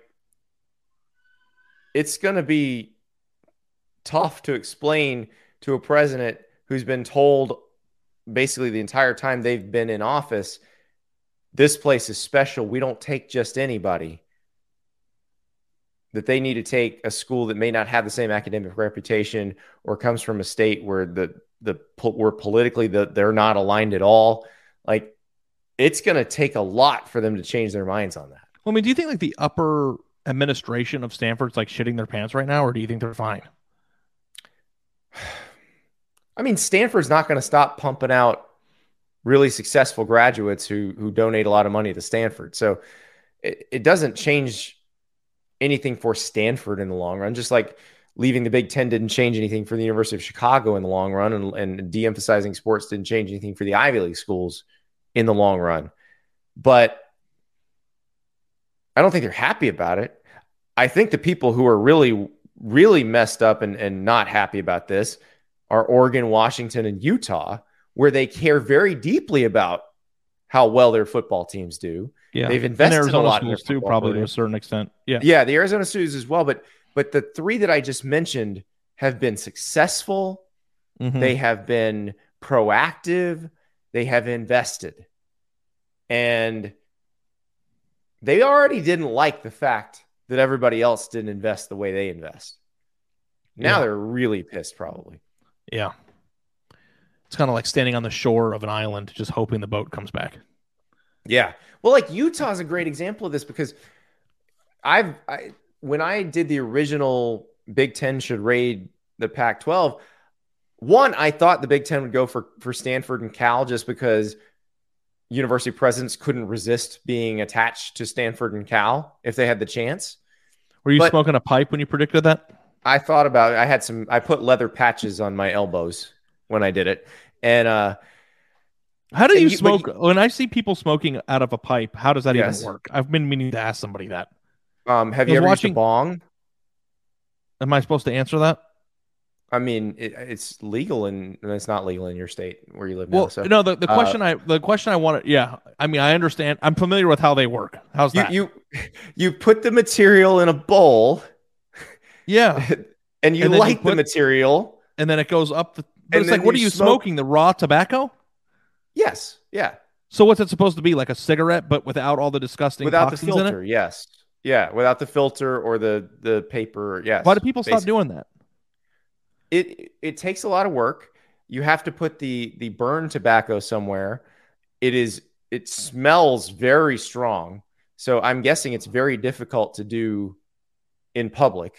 it's going to be tough to explain to a president who's been told basically the entire time they've been in office, this place is special. We don't take just anybody. That they need to take a school that may not have the same academic reputation or comes from a state where the the where politically the, they're not aligned at all. Like, it's going to take a lot for them to change their minds on that. Well, I mean, do you think like the upper administration of Stanford's like shitting their pants right now, or do you think they're fine? I mean, Stanford's not going to stop pumping out really successful graduates who who donate a lot of money to Stanford. So it, it doesn't change anything for Stanford in the long run, just like leaving the Big Ten didn't change anything for the University of Chicago in the long run, and, and de-emphasizing sports didn't change anything for the Ivy League schools in the long run. But I don't think they're happy about it. I think the people who are really, really messed up and, and not happy about this are Oregon, Washington, and Utah, where they care very deeply about how well their football teams do. Yeah, they've invested and Arizona a lot schools in their too, probably program. To a certain extent. Yeah, yeah, the Arizona students as well. But But the three that I just mentioned have been successful. Mm-hmm. They have been proactive. They have invested. And they already didn't like the fact that everybody else didn't invest the way they invest. Now yeah. they're really pissed, probably. Yeah. It's kind of like standing on the shore of an island, just hoping the boat comes back. Yeah. Well, like Utah's a great example of this because I've, I, when I did the original Big Ten should raid the Pac twelve, one, I thought the Big Ten would go for, for Stanford and Cal just because university presidents couldn't resist being attached to Stanford and Cal if they had the chance. Were you but smoking a pipe when you predicted that? I thought about it. I had some, I put leather patches on my elbows when I did it. And, uh, how do you, you smoke? You, when I see people smoking out of a pipe, how does that yes. even work? I've been meaning to ask somebody that. Um, have you ever watching, used a bong? Am I supposed to answer that? I mean, it, it's legal and it's not legal in your state where you live well, now. So, no, the, the uh, question I the question I wanted, yeah, I mean, I understand. I'm familiar with how they work. How's you, that? You you put the material in a bowl, yeah, and you and light you put, the material, and then it goes up. The, but it's like, what are you smoke, smoking? The raw tobacco? Yes, yeah. So what's it supposed to be? Like a cigarette, but without all the disgusting without toxins the filter? In it? Yes, yeah, without the filter or the the paper. Yes. Why do people basically. stop doing that? It it takes a lot of work. You have to put the the burned tobacco somewhere. It is it smells very strong. So I'm guessing it's very difficult to do in public.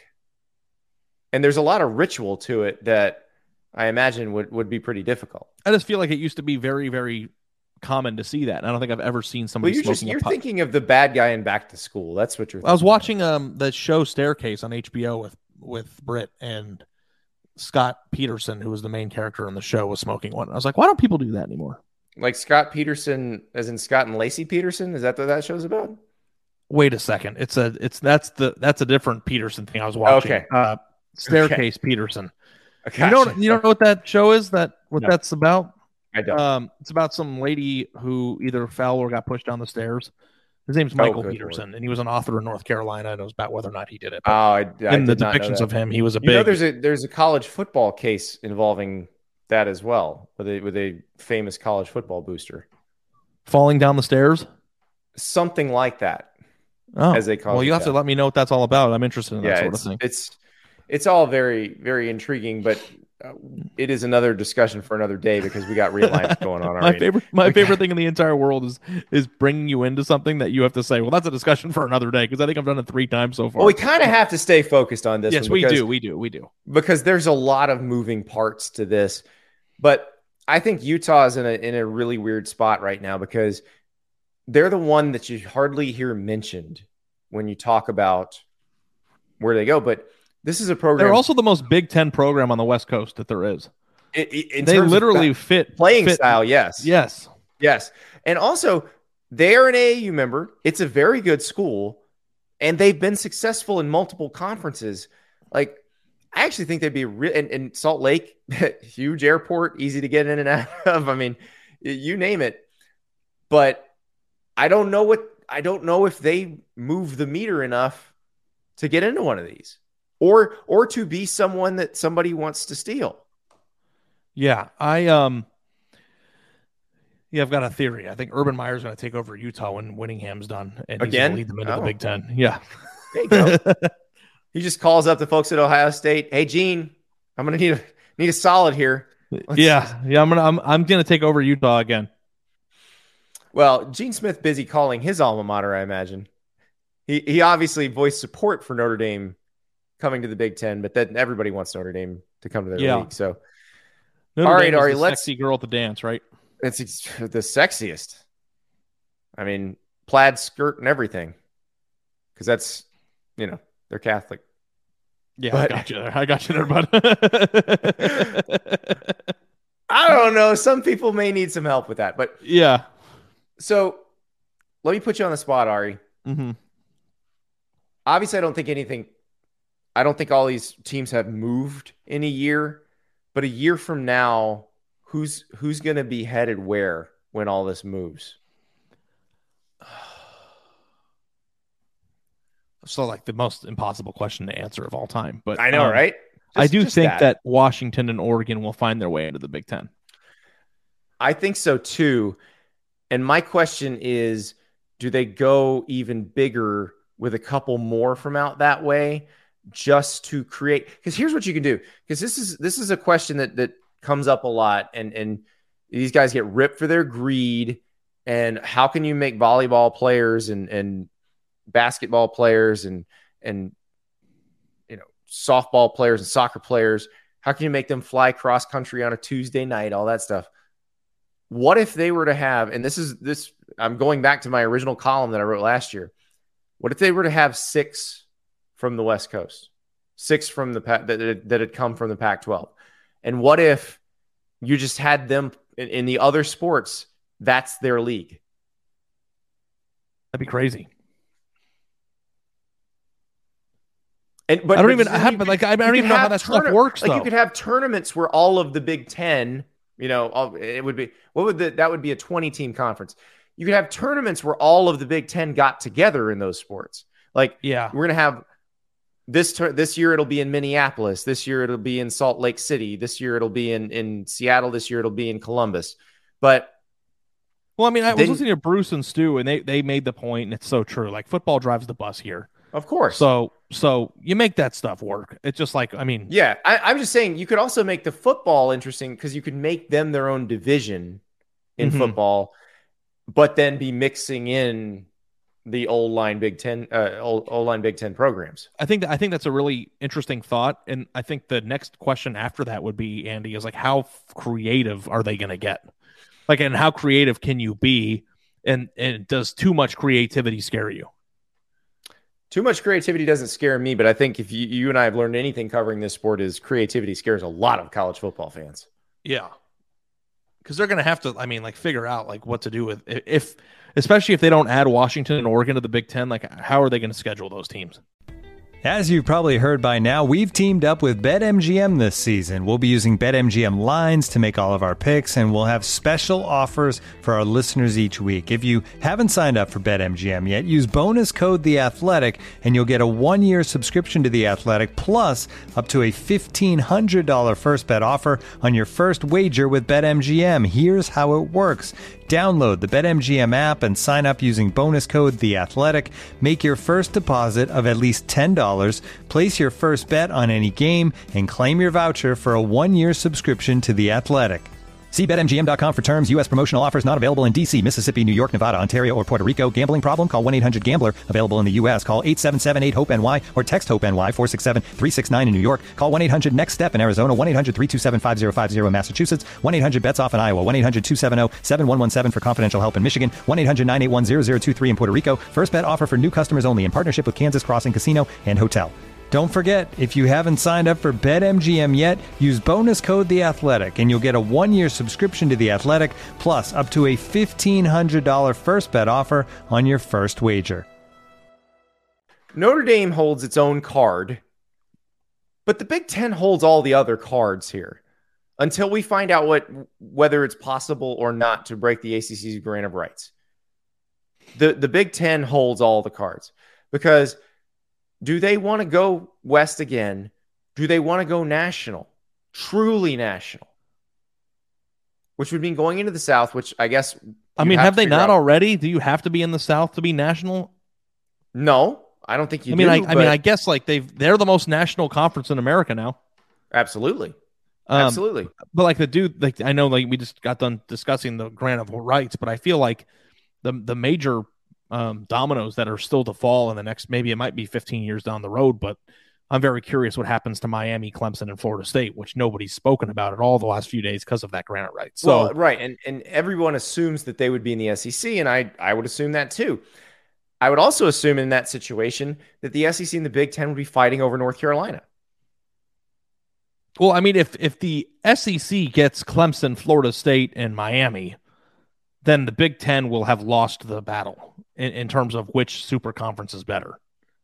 And there's a lot of ritual to it that I imagine would, would be pretty difficult. I just feel like it used to be very, very common to see that. And I don't think I've ever seen somebody well, you're smoking just, You're a pipe. thinking of the bad guy in Back to School. That's what you're thinking I was watching of. um the show Staircase on H B O with, with Britt, and Scott Peterson, who was the main character in the show, was smoking one. I was like, why don't people do that anymore? Like Scott Peterson, as in Scott and Lacey Peterson? Is that what that show's about? Wait a second. It's a it's that's the that's a different Peterson thing I was watching. Okay. Uh, Staircase okay. Peterson. Gotcha. You know you don't know what that show is? That what no. that's about? I don't. Um, it's about some lady who either fell or got pushed down the stairs. His name's Michael oh, Peterson, Lord. And he was an author in North Carolina, and it was about whether or not he did it. But oh, I, I in the did not depictions know that. of him, he was a you big. know, there's a there's a college football case involving that as well, with a with a famous college football booster falling down the stairs, something like that. Oh, as they call well, it you have that. to let me know what that's all about. I'm interested in yeah, that sort of thing. It's it's all very very intriguing, but. Uh, it is another discussion for another day because we got realignment going on. my already. favorite, my okay. favorite thing in the entire world is is bringing you into something that you have to say. Well, that's a discussion for another day because I think I've done it three times so far. Well, we kind of have to stay focused on this. Yes, one we because, do, we do, we do. Because there's a lot of moving parts to this, but I think Utah is in a in a really weird spot right now because they're the one that you hardly hear mentioned when you talk about where they go, but. This is a program. They're also the most Big Ten program on the West Coast that there is. It, it, they literally fit playing fit, style. Yes. Yes. Yes. And also, they're an A A U member. It's a very good school, and they've been successful in multiple conferences. Like, I actually think they'd be re- and, and Salt Lake, huge airport, easy to get in and out of. I mean, you name it. But I don't know what I don't know if they move the meter enough to get into one of these. Or or to be someone that somebody wants to steal. Yeah, I um, yeah, I've got a theory. I think Urban Meyer's going to take over Utah when Whittingham's done, and he's again gonna lead them into oh. the Big Ten. Yeah, there you go. He just calls up the folks at Ohio State. Hey, Gene, I'm going to need a need a solid here. Let's yeah, yeah, I'm gonna I'm I'm going to take over Utah again. Well, Gene Smith busy calling his alma mater, I imagine. He he obviously voiced support for Notre Dame coming to the Big Ten, but then everybody wants Notre Dame to come to their yeah. league. So, Notre all Dame right, is Ari, the let's sexy girl at the dance, right? It's the sexiest. I mean, plaid skirt and everything, because that's you know they're Catholic. Yeah, but, I got you there. I got you there, bud. I don't know. Some people may need some help with that, but yeah. So, let me put you on the spot, Ari. Mm-hmm. Obviously, I don't think anything. I don't think all these teams have moved in a year, but a year from now, who's who's going to be headed where when all this moves? So like the most impossible question to answer of all time. But I know, um, right? Just, I do think that. that Washington and Oregon will find their way into the Big Ten. I think so too. And my question is, do they go even bigger with a couple more from out that way just to create? Because here's what you can do. Because this is this is a question that that comes up a lot, and and these guys get ripped for their greed. And how can you make volleyball players and and basketball players and and you know softball players and soccer players, how can you make them fly cross country on a Tuesday night, all that stuff? What if they were to have, and this is this, I'm going back to my original column that I wrote last year. What if they were to have six from the West Coast, six from the that, that had come from the Pac twelve? And what if you just had them in, in the other sports? That's their league. That'd be crazy. And but I don't but even have, but like I don't even know how that stuff works. Like though. You could have tournaments where all of the Big Ten, you know, all, it would be what would the, that would be a twenty team conference. You could have tournaments where all of the Big Ten got together in those sports. Like, yeah, we're gonna have this this year it'll be in Minneapolis. This year it'll be in Salt Lake City. This year it'll be in in Seattle. This year it'll be in Columbus. But well, I mean, I then, was listening to Bruce and Stu, and they they made the point, and it's so true. Like football drives the bus here. Of course. So so you make that stuff work. It's just like, I mean. Yeah, I, I'm just saying you could also make the football interesting because you could make them their own division in mm-hmm. football, but then be mixing in the old line Big Ten, uh, old, old line Big Ten programs. I think that, I think that's a really interesting thought. And I think the next question after that would be, Andy, is like, how creative are they going to get? Like, and how creative can you be? And, and does too much creativity scare you? Too much creativity doesn't scare me, but I think if you, you and I have learned anything covering this sport is creativity scares a lot of college football fans. Yeah. Because they're going to have to, I mean, like figure out like what to do with if, especially if they don't add Washington and Oregon to the Big Ten, like how are they going to schedule those teams? As you've probably heard by now, we've teamed up with BetMGM this season. We'll be using BetMGM lines to make all of our picks, and we'll have special offers for our listeners each week. If you haven't signed up for BetMGM yet, use bonus code The Athletic, and you'll get a one-year subscription to The Athletic, plus up to a fifteen hundred dollars first bet offer on your first wager with BetMGM. Here's how it works. Download the BetMGM app and sign up using bonus code The Athletic. Make your first deposit of at least ten dollars. Place your first bet on any game and claim your voucher for a one-year subscription to The Athletic. See Bet M G M dot com for terms. U S promotional offers not available in D C, Mississippi, New York, Nevada, Ontario, or Puerto Rico. Gambling problem? Call one eight hundred gambler. Available in the U S. Call eight seven seven eight hope N Y or text HOPE-NY four six seven three six nine in New York. Call one eight hundred next step in Arizona. one eight hundred three two seven five zero five zero in Massachusetts. one eight hundred bets off in Iowa. one eight hundred two seven zero seven one one seven for confidential help in Michigan. one eight hundred nine eight one zero zero two three in Puerto Rico. First bet offer for new customers only in partnership with Kansas Crossing Casino and Hotel. Don't forget, if you haven't signed up for BetMGM yet, use bonus code The Athletic, and you'll get a one-year subscription to The Athletic, plus up to a fifteen hundred dollars first bet offer on your first wager. Notre Dame holds its own card, but the Big Ten holds all the other cards here until we find out what whether it's possible or not to break the A C C's grant of rights. The, the Big Ten holds all the cards because do they want to go west again? Do they want to go national? Truly national? Which would mean going into the South, which I guess... I mean, have, have they not out. already? Do you have to be in the South to be national? No, I don't think you I mean, do. I, but... I mean, I guess like they've, they're the most national conference in America now. Absolutely. Um, Absolutely. But like the dude, like I know like we just got done discussing the grant of rights, but I feel like the the major... Um, dominoes that are still to fall in the next, maybe it might be fifteen years down the road, but I'm very curious what happens to Miami, Clemson, and Florida State, which nobody's spoken about at all the last few days because of that grant right. So well, right, and and everyone assumes that they would be in the S E C, and I I would assume that too. I would also assume in that situation that the S E C and the Big Ten would be fighting over North Carolina. Well, I mean, if if the S E C gets Clemson, Florida State, and Miami, then the Big Ten will have lost the battle in, in terms of which super conference is better.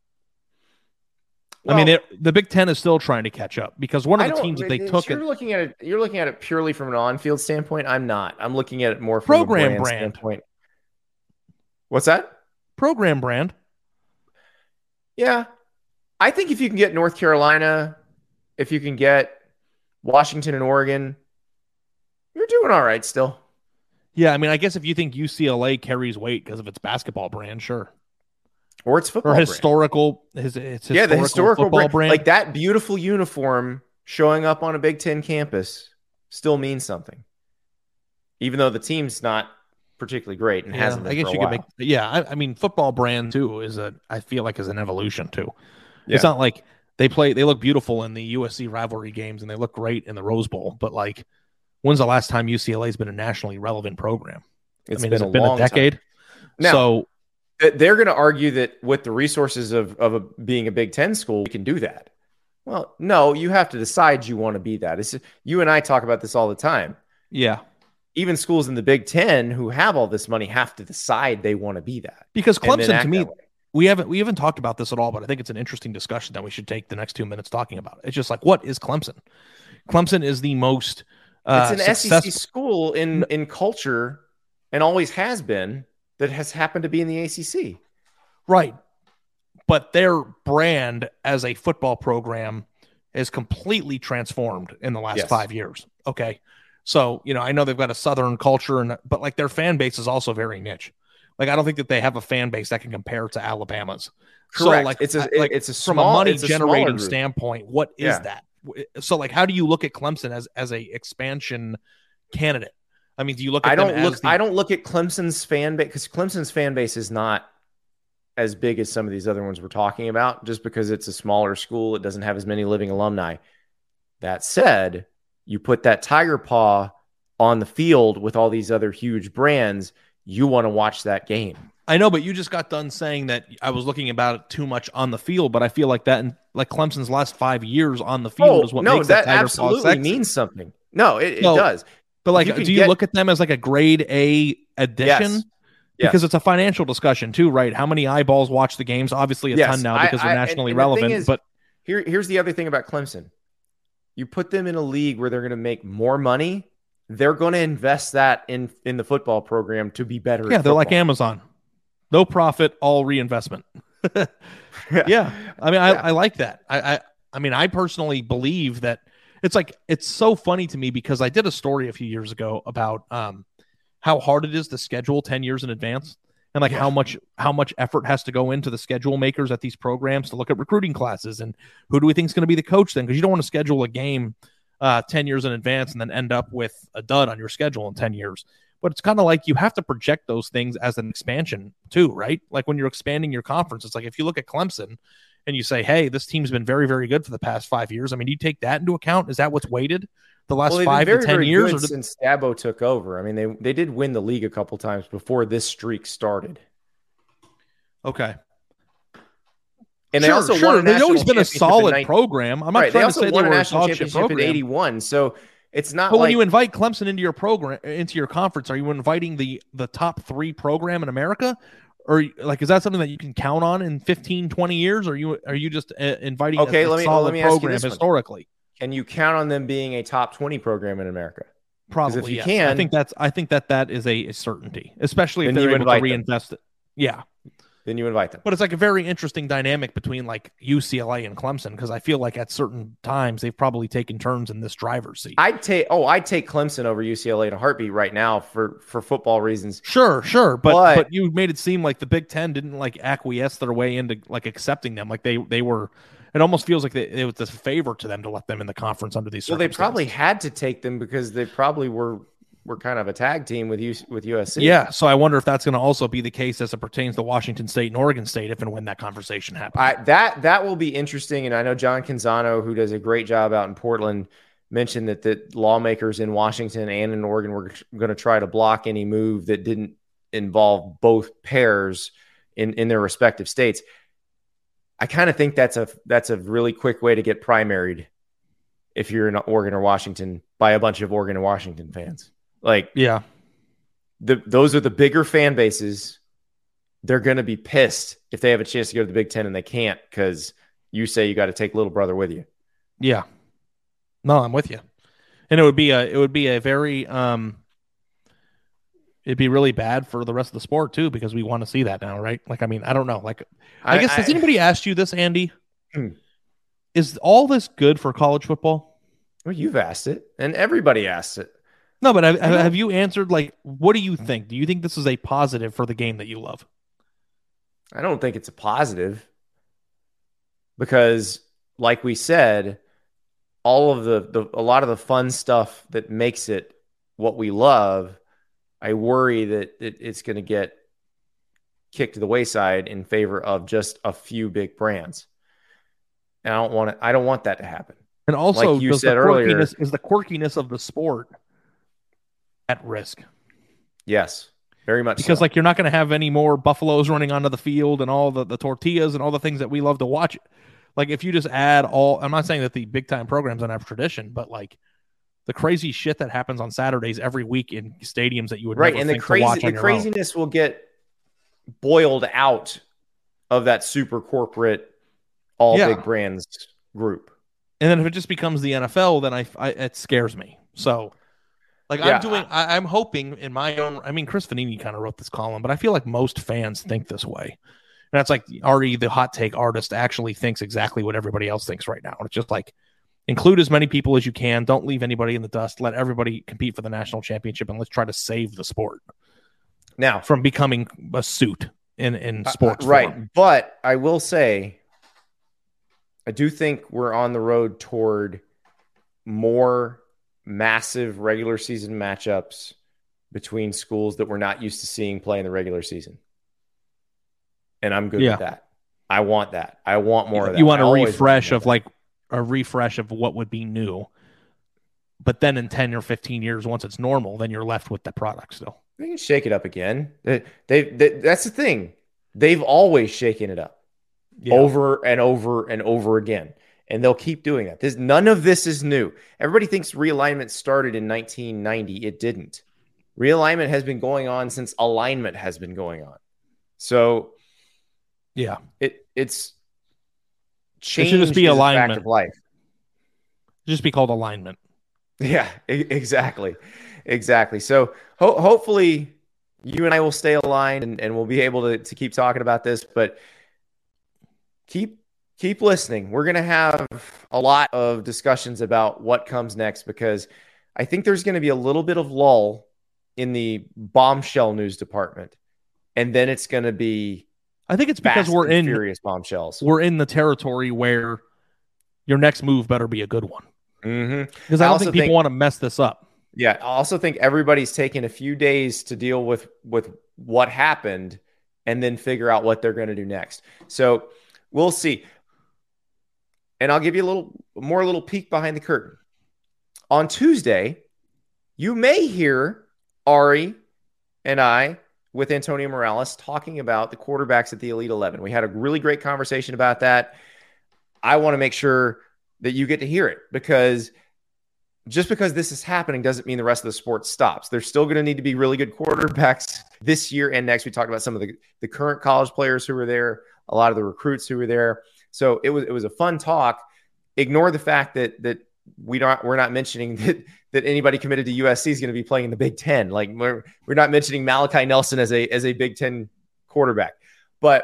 Well, I mean, it, the Big Ten is still trying to catch up because one of the teams that they took you're it. Looking at it, you're looking at it purely from an on-field standpoint. I'm not. I'm looking at it more from program a brand, brand standpoint. What's that? Program brand. Yeah. I think if you can get North Carolina, if you can get Washington and Oregon, you're doing all right still. Yeah, I mean, I guess if you think U C L A carries weight because of its basketball brand, sure. Or its football or brand. historical, his, it's historical yeah, the historical football brand. brand. Like that beautiful uniform showing up on a Big Ten campus still means something, even though the team's not particularly great and yeah, hasn't been I guess for a you while. could make. Yeah, I, I mean, football brand too is a. I feel like is an evolution too. Yeah. It's not like they play. They look beautiful in the U S C rivalry games and they look great in the Rose Bowl. But like, when's the last time U C L A has been a nationally relevant program? It's I mean, been has a it been long a decade? time. Now, so they're going to argue that with the resources of, of a, being a Big Ten school, we can do that. Well, no, you have to decide you want to be that. It's, you and I talk about this all the time. Yeah. Even schools in the Big Ten who have all this money have to decide they want to be that. Because Clemson, to me, we haven't we haven't talked about this at all, but I think it's an interesting discussion that we should take the next two minutes talking about. It's just like, what is Clemson? Clemson is the most uh, it's an successful... S E C school in, in culture and always has been that has happened to be in the A C C. Right. But their brand as a football program is completely transformed in the last yes. five years. Okay. So, you know, I know they've got a Southern culture, and but like their fan base is also very niche. Like, I don't think that they have a fan base that can compare to Alabama's. Correct. So, like, it's a, like it's a from small, a money a generating standpoint, what is yeah. that? So, like, how do you look at Clemson as as a expansion candidate? I mean, do you look at I don't them look as the... I don't look at Clemson's fan base because Clemson's fan base is not as big as some of these other ones we're talking about, just because it's a smaller school. It doesn't have as many living alumni. That said, you put that Tiger Paw on the field with all these other huge brands, you want to watch that game. I know, but you just got done saying that I was looking about it too much on the field, but I feel like that, in, like Clemson's last five years on the field oh, is what no, makes that, that Tiger absolutely Paw sexy. means something. No, it, no, it does. But like, you do you get... look at them as like a grade A addition? Yes. Because yes. it's a financial discussion too, right? How many eyeballs watch the games? Obviously a yes. ton now because I, they're I, nationally and, and relevant. Is, but here, here's the other thing about Clemson. You put them in a league where they're going to make more money. They're going to invest that in, in the football program to be better. Yeah, at they're like Amazon. No profit, all reinvestment. yeah. yeah. I mean, I, yeah. I like that. I, I I mean, I personally believe that it's like, it's so funny to me because I did a story a few years ago about um, how hard it is to schedule ten years in advance. And like yeah. how much how much effort has to go into the schedule makers at these programs to look at recruiting classes and who do we think is going to be the coach then? Because you don't want to schedule a game uh, ten years in advance and then end up with a dud on your schedule in ten years. But it's kind of like you have to project those things as an expansion too, right? Like when you're expanding your conference, it's like if you look at Clemson and you say, hey, this team's been very, very good for the past five years. I mean, do you take that into account? Is that what's weighted the last well, five very, to ten very years? Good or did... since Dabo took over. I mean, they, they did win the league a couple times before this streak started. Okay. And sure, they also sure. won a They've always been a solid nineteen program. I'm not right. trying they also to say won they a were national a championship program. in eighty-one. So it's not but like when you invite Clemson into your program, into your conference, are you inviting the, the top three program in America? Or like, is that something that you can count on in fifteen, twenty years? Or are you, are you just uh, inviting okay, a, a let me, solid let me program ask you historically? One. Can you count on them being a top twenty program in America? Probably, if you yes. can, I think that's, I think that that is a, a certainty, especially if they're they're able to them. reinvest it. Yeah. Then you invite them. But it's like a very interesting dynamic between like U C L A and Clemson because I feel like at certain times they've probably taken turns in this driver's seat. I'd take oh, I'd take Clemson over U C L A in a heartbeat right now for, for football reasons. Sure, sure, but, but but you made it seem like the Big Ten didn't like acquiesce their way into like accepting them. Like they they were. It almost feels like they, it was a favor to them to let them in the conference under these. Well, they probably had to take them because they probably were. We're kind of a tag team with U, with U S C. Yeah, so I wonder if that's going to also be the case as it pertains to Washington State and Oregon State if and when that conversation happens. I, that that will be interesting, and I know John Canzano, who does a great job out in Portland, mentioned that the lawmakers in Washington and in Oregon were going to try to block any move that didn't involve both pairs in, in their respective states. I kind of think that's a that's a really quick way to get primaried if you're in Oregon or Washington by a bunch of Oregon and Washington fans. Like, yeah, the those are the bigger fan bases. They're going to be pissed if they have a chance to go to the Big Ten and they can't because you say you got to take little brother with you. Yeah, no, I'm with you, and it would be a it would be a very um, it'd be really bad for the rest of the sport too, because we want to see that now, right? Like, I mean, I don't know. Like, I, I guess, I, has anybody asked you this, Andy? Hmm. Is all this good for college football? Well, you've asked it, and everybody asked it. No, but have, have you answered, like, what do you think? Do you think this is a positive for the game that you love? I don't think it's a positive because, like we said, all of the, the a lot of the fun stuff that makes it what we love, I worry that it, it's going to get kicked to the wayside in favor of just a few big brands. And I don't want to, I don't want that to happen. And also, like you said earlier, is the quirkiness of the sport at risk? Yes, very much. Because so. like you're not going to have any more buffaloes running onto the field and all the, the tortillas and all the things that we love to watch. Like if you just add all, I'm not saying that the big time programs don't have tradition, but like the crazy shit that happens on Saturdays every week in stadiums that you would right, never and think the crazy, to watch on the your craziness own. will get boiled out of that super corporate, all yeah. big brands group. And then if it just becomes the N F L, then I, I it scares me. So, like yeah, I'm doing, I, I'm hoping in my own. I mean, Chris Vanini kind of wrote this column, but I feel like most fans think this way. And that's like Ari, the hot take artist, actually thinks exactly what everybody else thinks right now. It's just like include as many people as you can. Don't leave anybody in the dust. Let everybody compete for the national championship, and let's try to save the sport now from becoming a suit in in sports. Uh, right, form. But I will say, I do think we're on the road toward more massive regular season matchups between schools that we're not used to seeing play in the regular season. And I'm good yeah. with that. I want that. I want more of that. You want I a refresh of that. like a refresh of what would be new. But then in ten or fifteen years, once it's normal, then you're left with the product still. They can shake it up again. They, they, they that's the thing. They've always shaken it up. Yeah. Over and over and over again. And they'll keep doing that. This, none of this is new. Everybody thinks realignment started in nineteen ninety. It didn't. Realignment has been going on since alignment has been going on. So, yeah, it it's changed. It should just be alignment. Fact of life. Just be called alignment. Yeah, exactly, exactly. So, ho- hopefully, you and I will stay aligned, and, and we'll be able to to keep talking about this, but. Keep keep listening. We're going to have a lot of discussions about what comes next because I think there's going to be a little bit of lull in the bombshell news department, and then it's going to be. I think it's because we're in furious bombshells. We're in the territory where your next move better be a good one. Mm-hmm. Because I don't I think people think, want to mess this up. Yeah, I also think everybody's taking a few days to deal with with what happened, and then figure out what they're going to do next. So. We'll see. And I'll give you a little more, a little peek behind the curtain. On Tuesday, you may hear Ari and I with Antonio Morales talking about the quarterbacks at the Elite eleven. We had a really great conversation about that. I want to make sure that you get to hear it because just because this is happening doesn't mean the rest of the sport stops. There's still going to need to be really good quarterbacks this year and next. We talked about some of the, the current college players who were there. A lot of the recruits who were there. So it was it was a fun talk. Ignore the fact that that we don't we're not mentioning that that anybody committed to U S C is going to be playing in the Big Ten. Like we're we're not mentioning Malachi Nelson as a as a Big Ten quarterback. But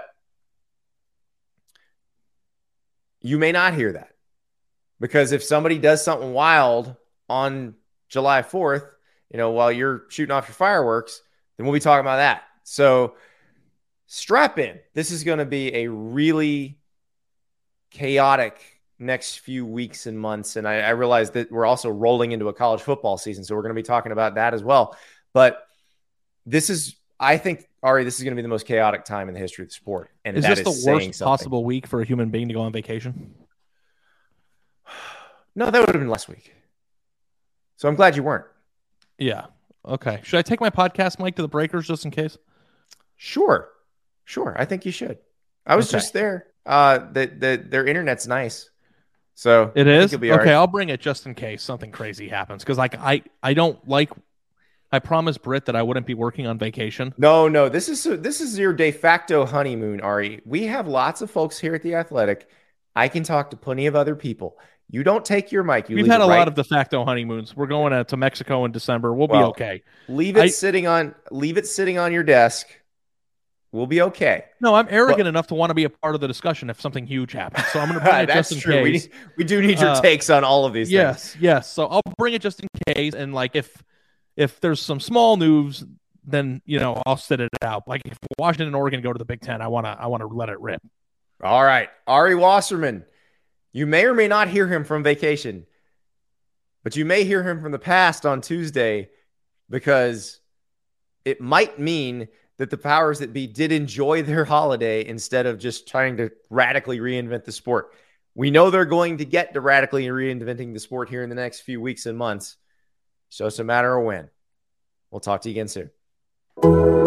you may not hear that. Because if somebody does something wild on July fourth, you know, while you're shooting off your fireworks, then we'll be talking about that. So strap in. This is going to be a really chaotic next few weeks and months. And I, I realize that we're also rolling into a college football season. So we're going to be talking about that as well. But this is, I think, Ari, this is going to be the most chaotic time in the history of the sport. And is that this is the worst something. possible week for a human being to go on vacation? No, that would have been last week. So I'm glad you weren't. Yeah. Okay. Should I take my podcast mic to the breakers just in case? Sure. Sure, I think you should. I was okay. just there. Uh, the, the, their internet's nice. So it is? Okay, right. I'll bring it just in case something crazy happens. Because like I, I don't like I promised Britt that I wouldn't be working on vacation. No, no. This is this is your de facto honeymoon, Ari. We have lots of folks here at The Athletic. I can talk to plenty of other people. You don't take your mic. You We've leave had it a right. lot of de facto honeymoons. We're going to, to Mexico in December. We'll Well, be okay. Leave it I, sitting on leave it sitting on your desk. We'll be okay. No, I'm arrogant but, enough to want to be a part of the discussion if something huge happens. So I'm going to bring it just in true. case. We, need, we do need your uh, takes on all of these yes, things. Yes, yes. So I'll bring it just in case. And like if if there's some small news, then you know I'll sit it out. Like if Washington and Oregon go to the Big Ten, I want to I want to let it rip. All right, Ari Wasserman. You may or may not hear him from vacation, but you may hear him from the past on Tuesday because it might mean that the powers that be did enjoy their holiday instead of just trying to radically reinvent the sport. We know they're going to get to radically reinventing the sport here in the next few weeks and months. So it's a matter of when. We'll talk to you again soon.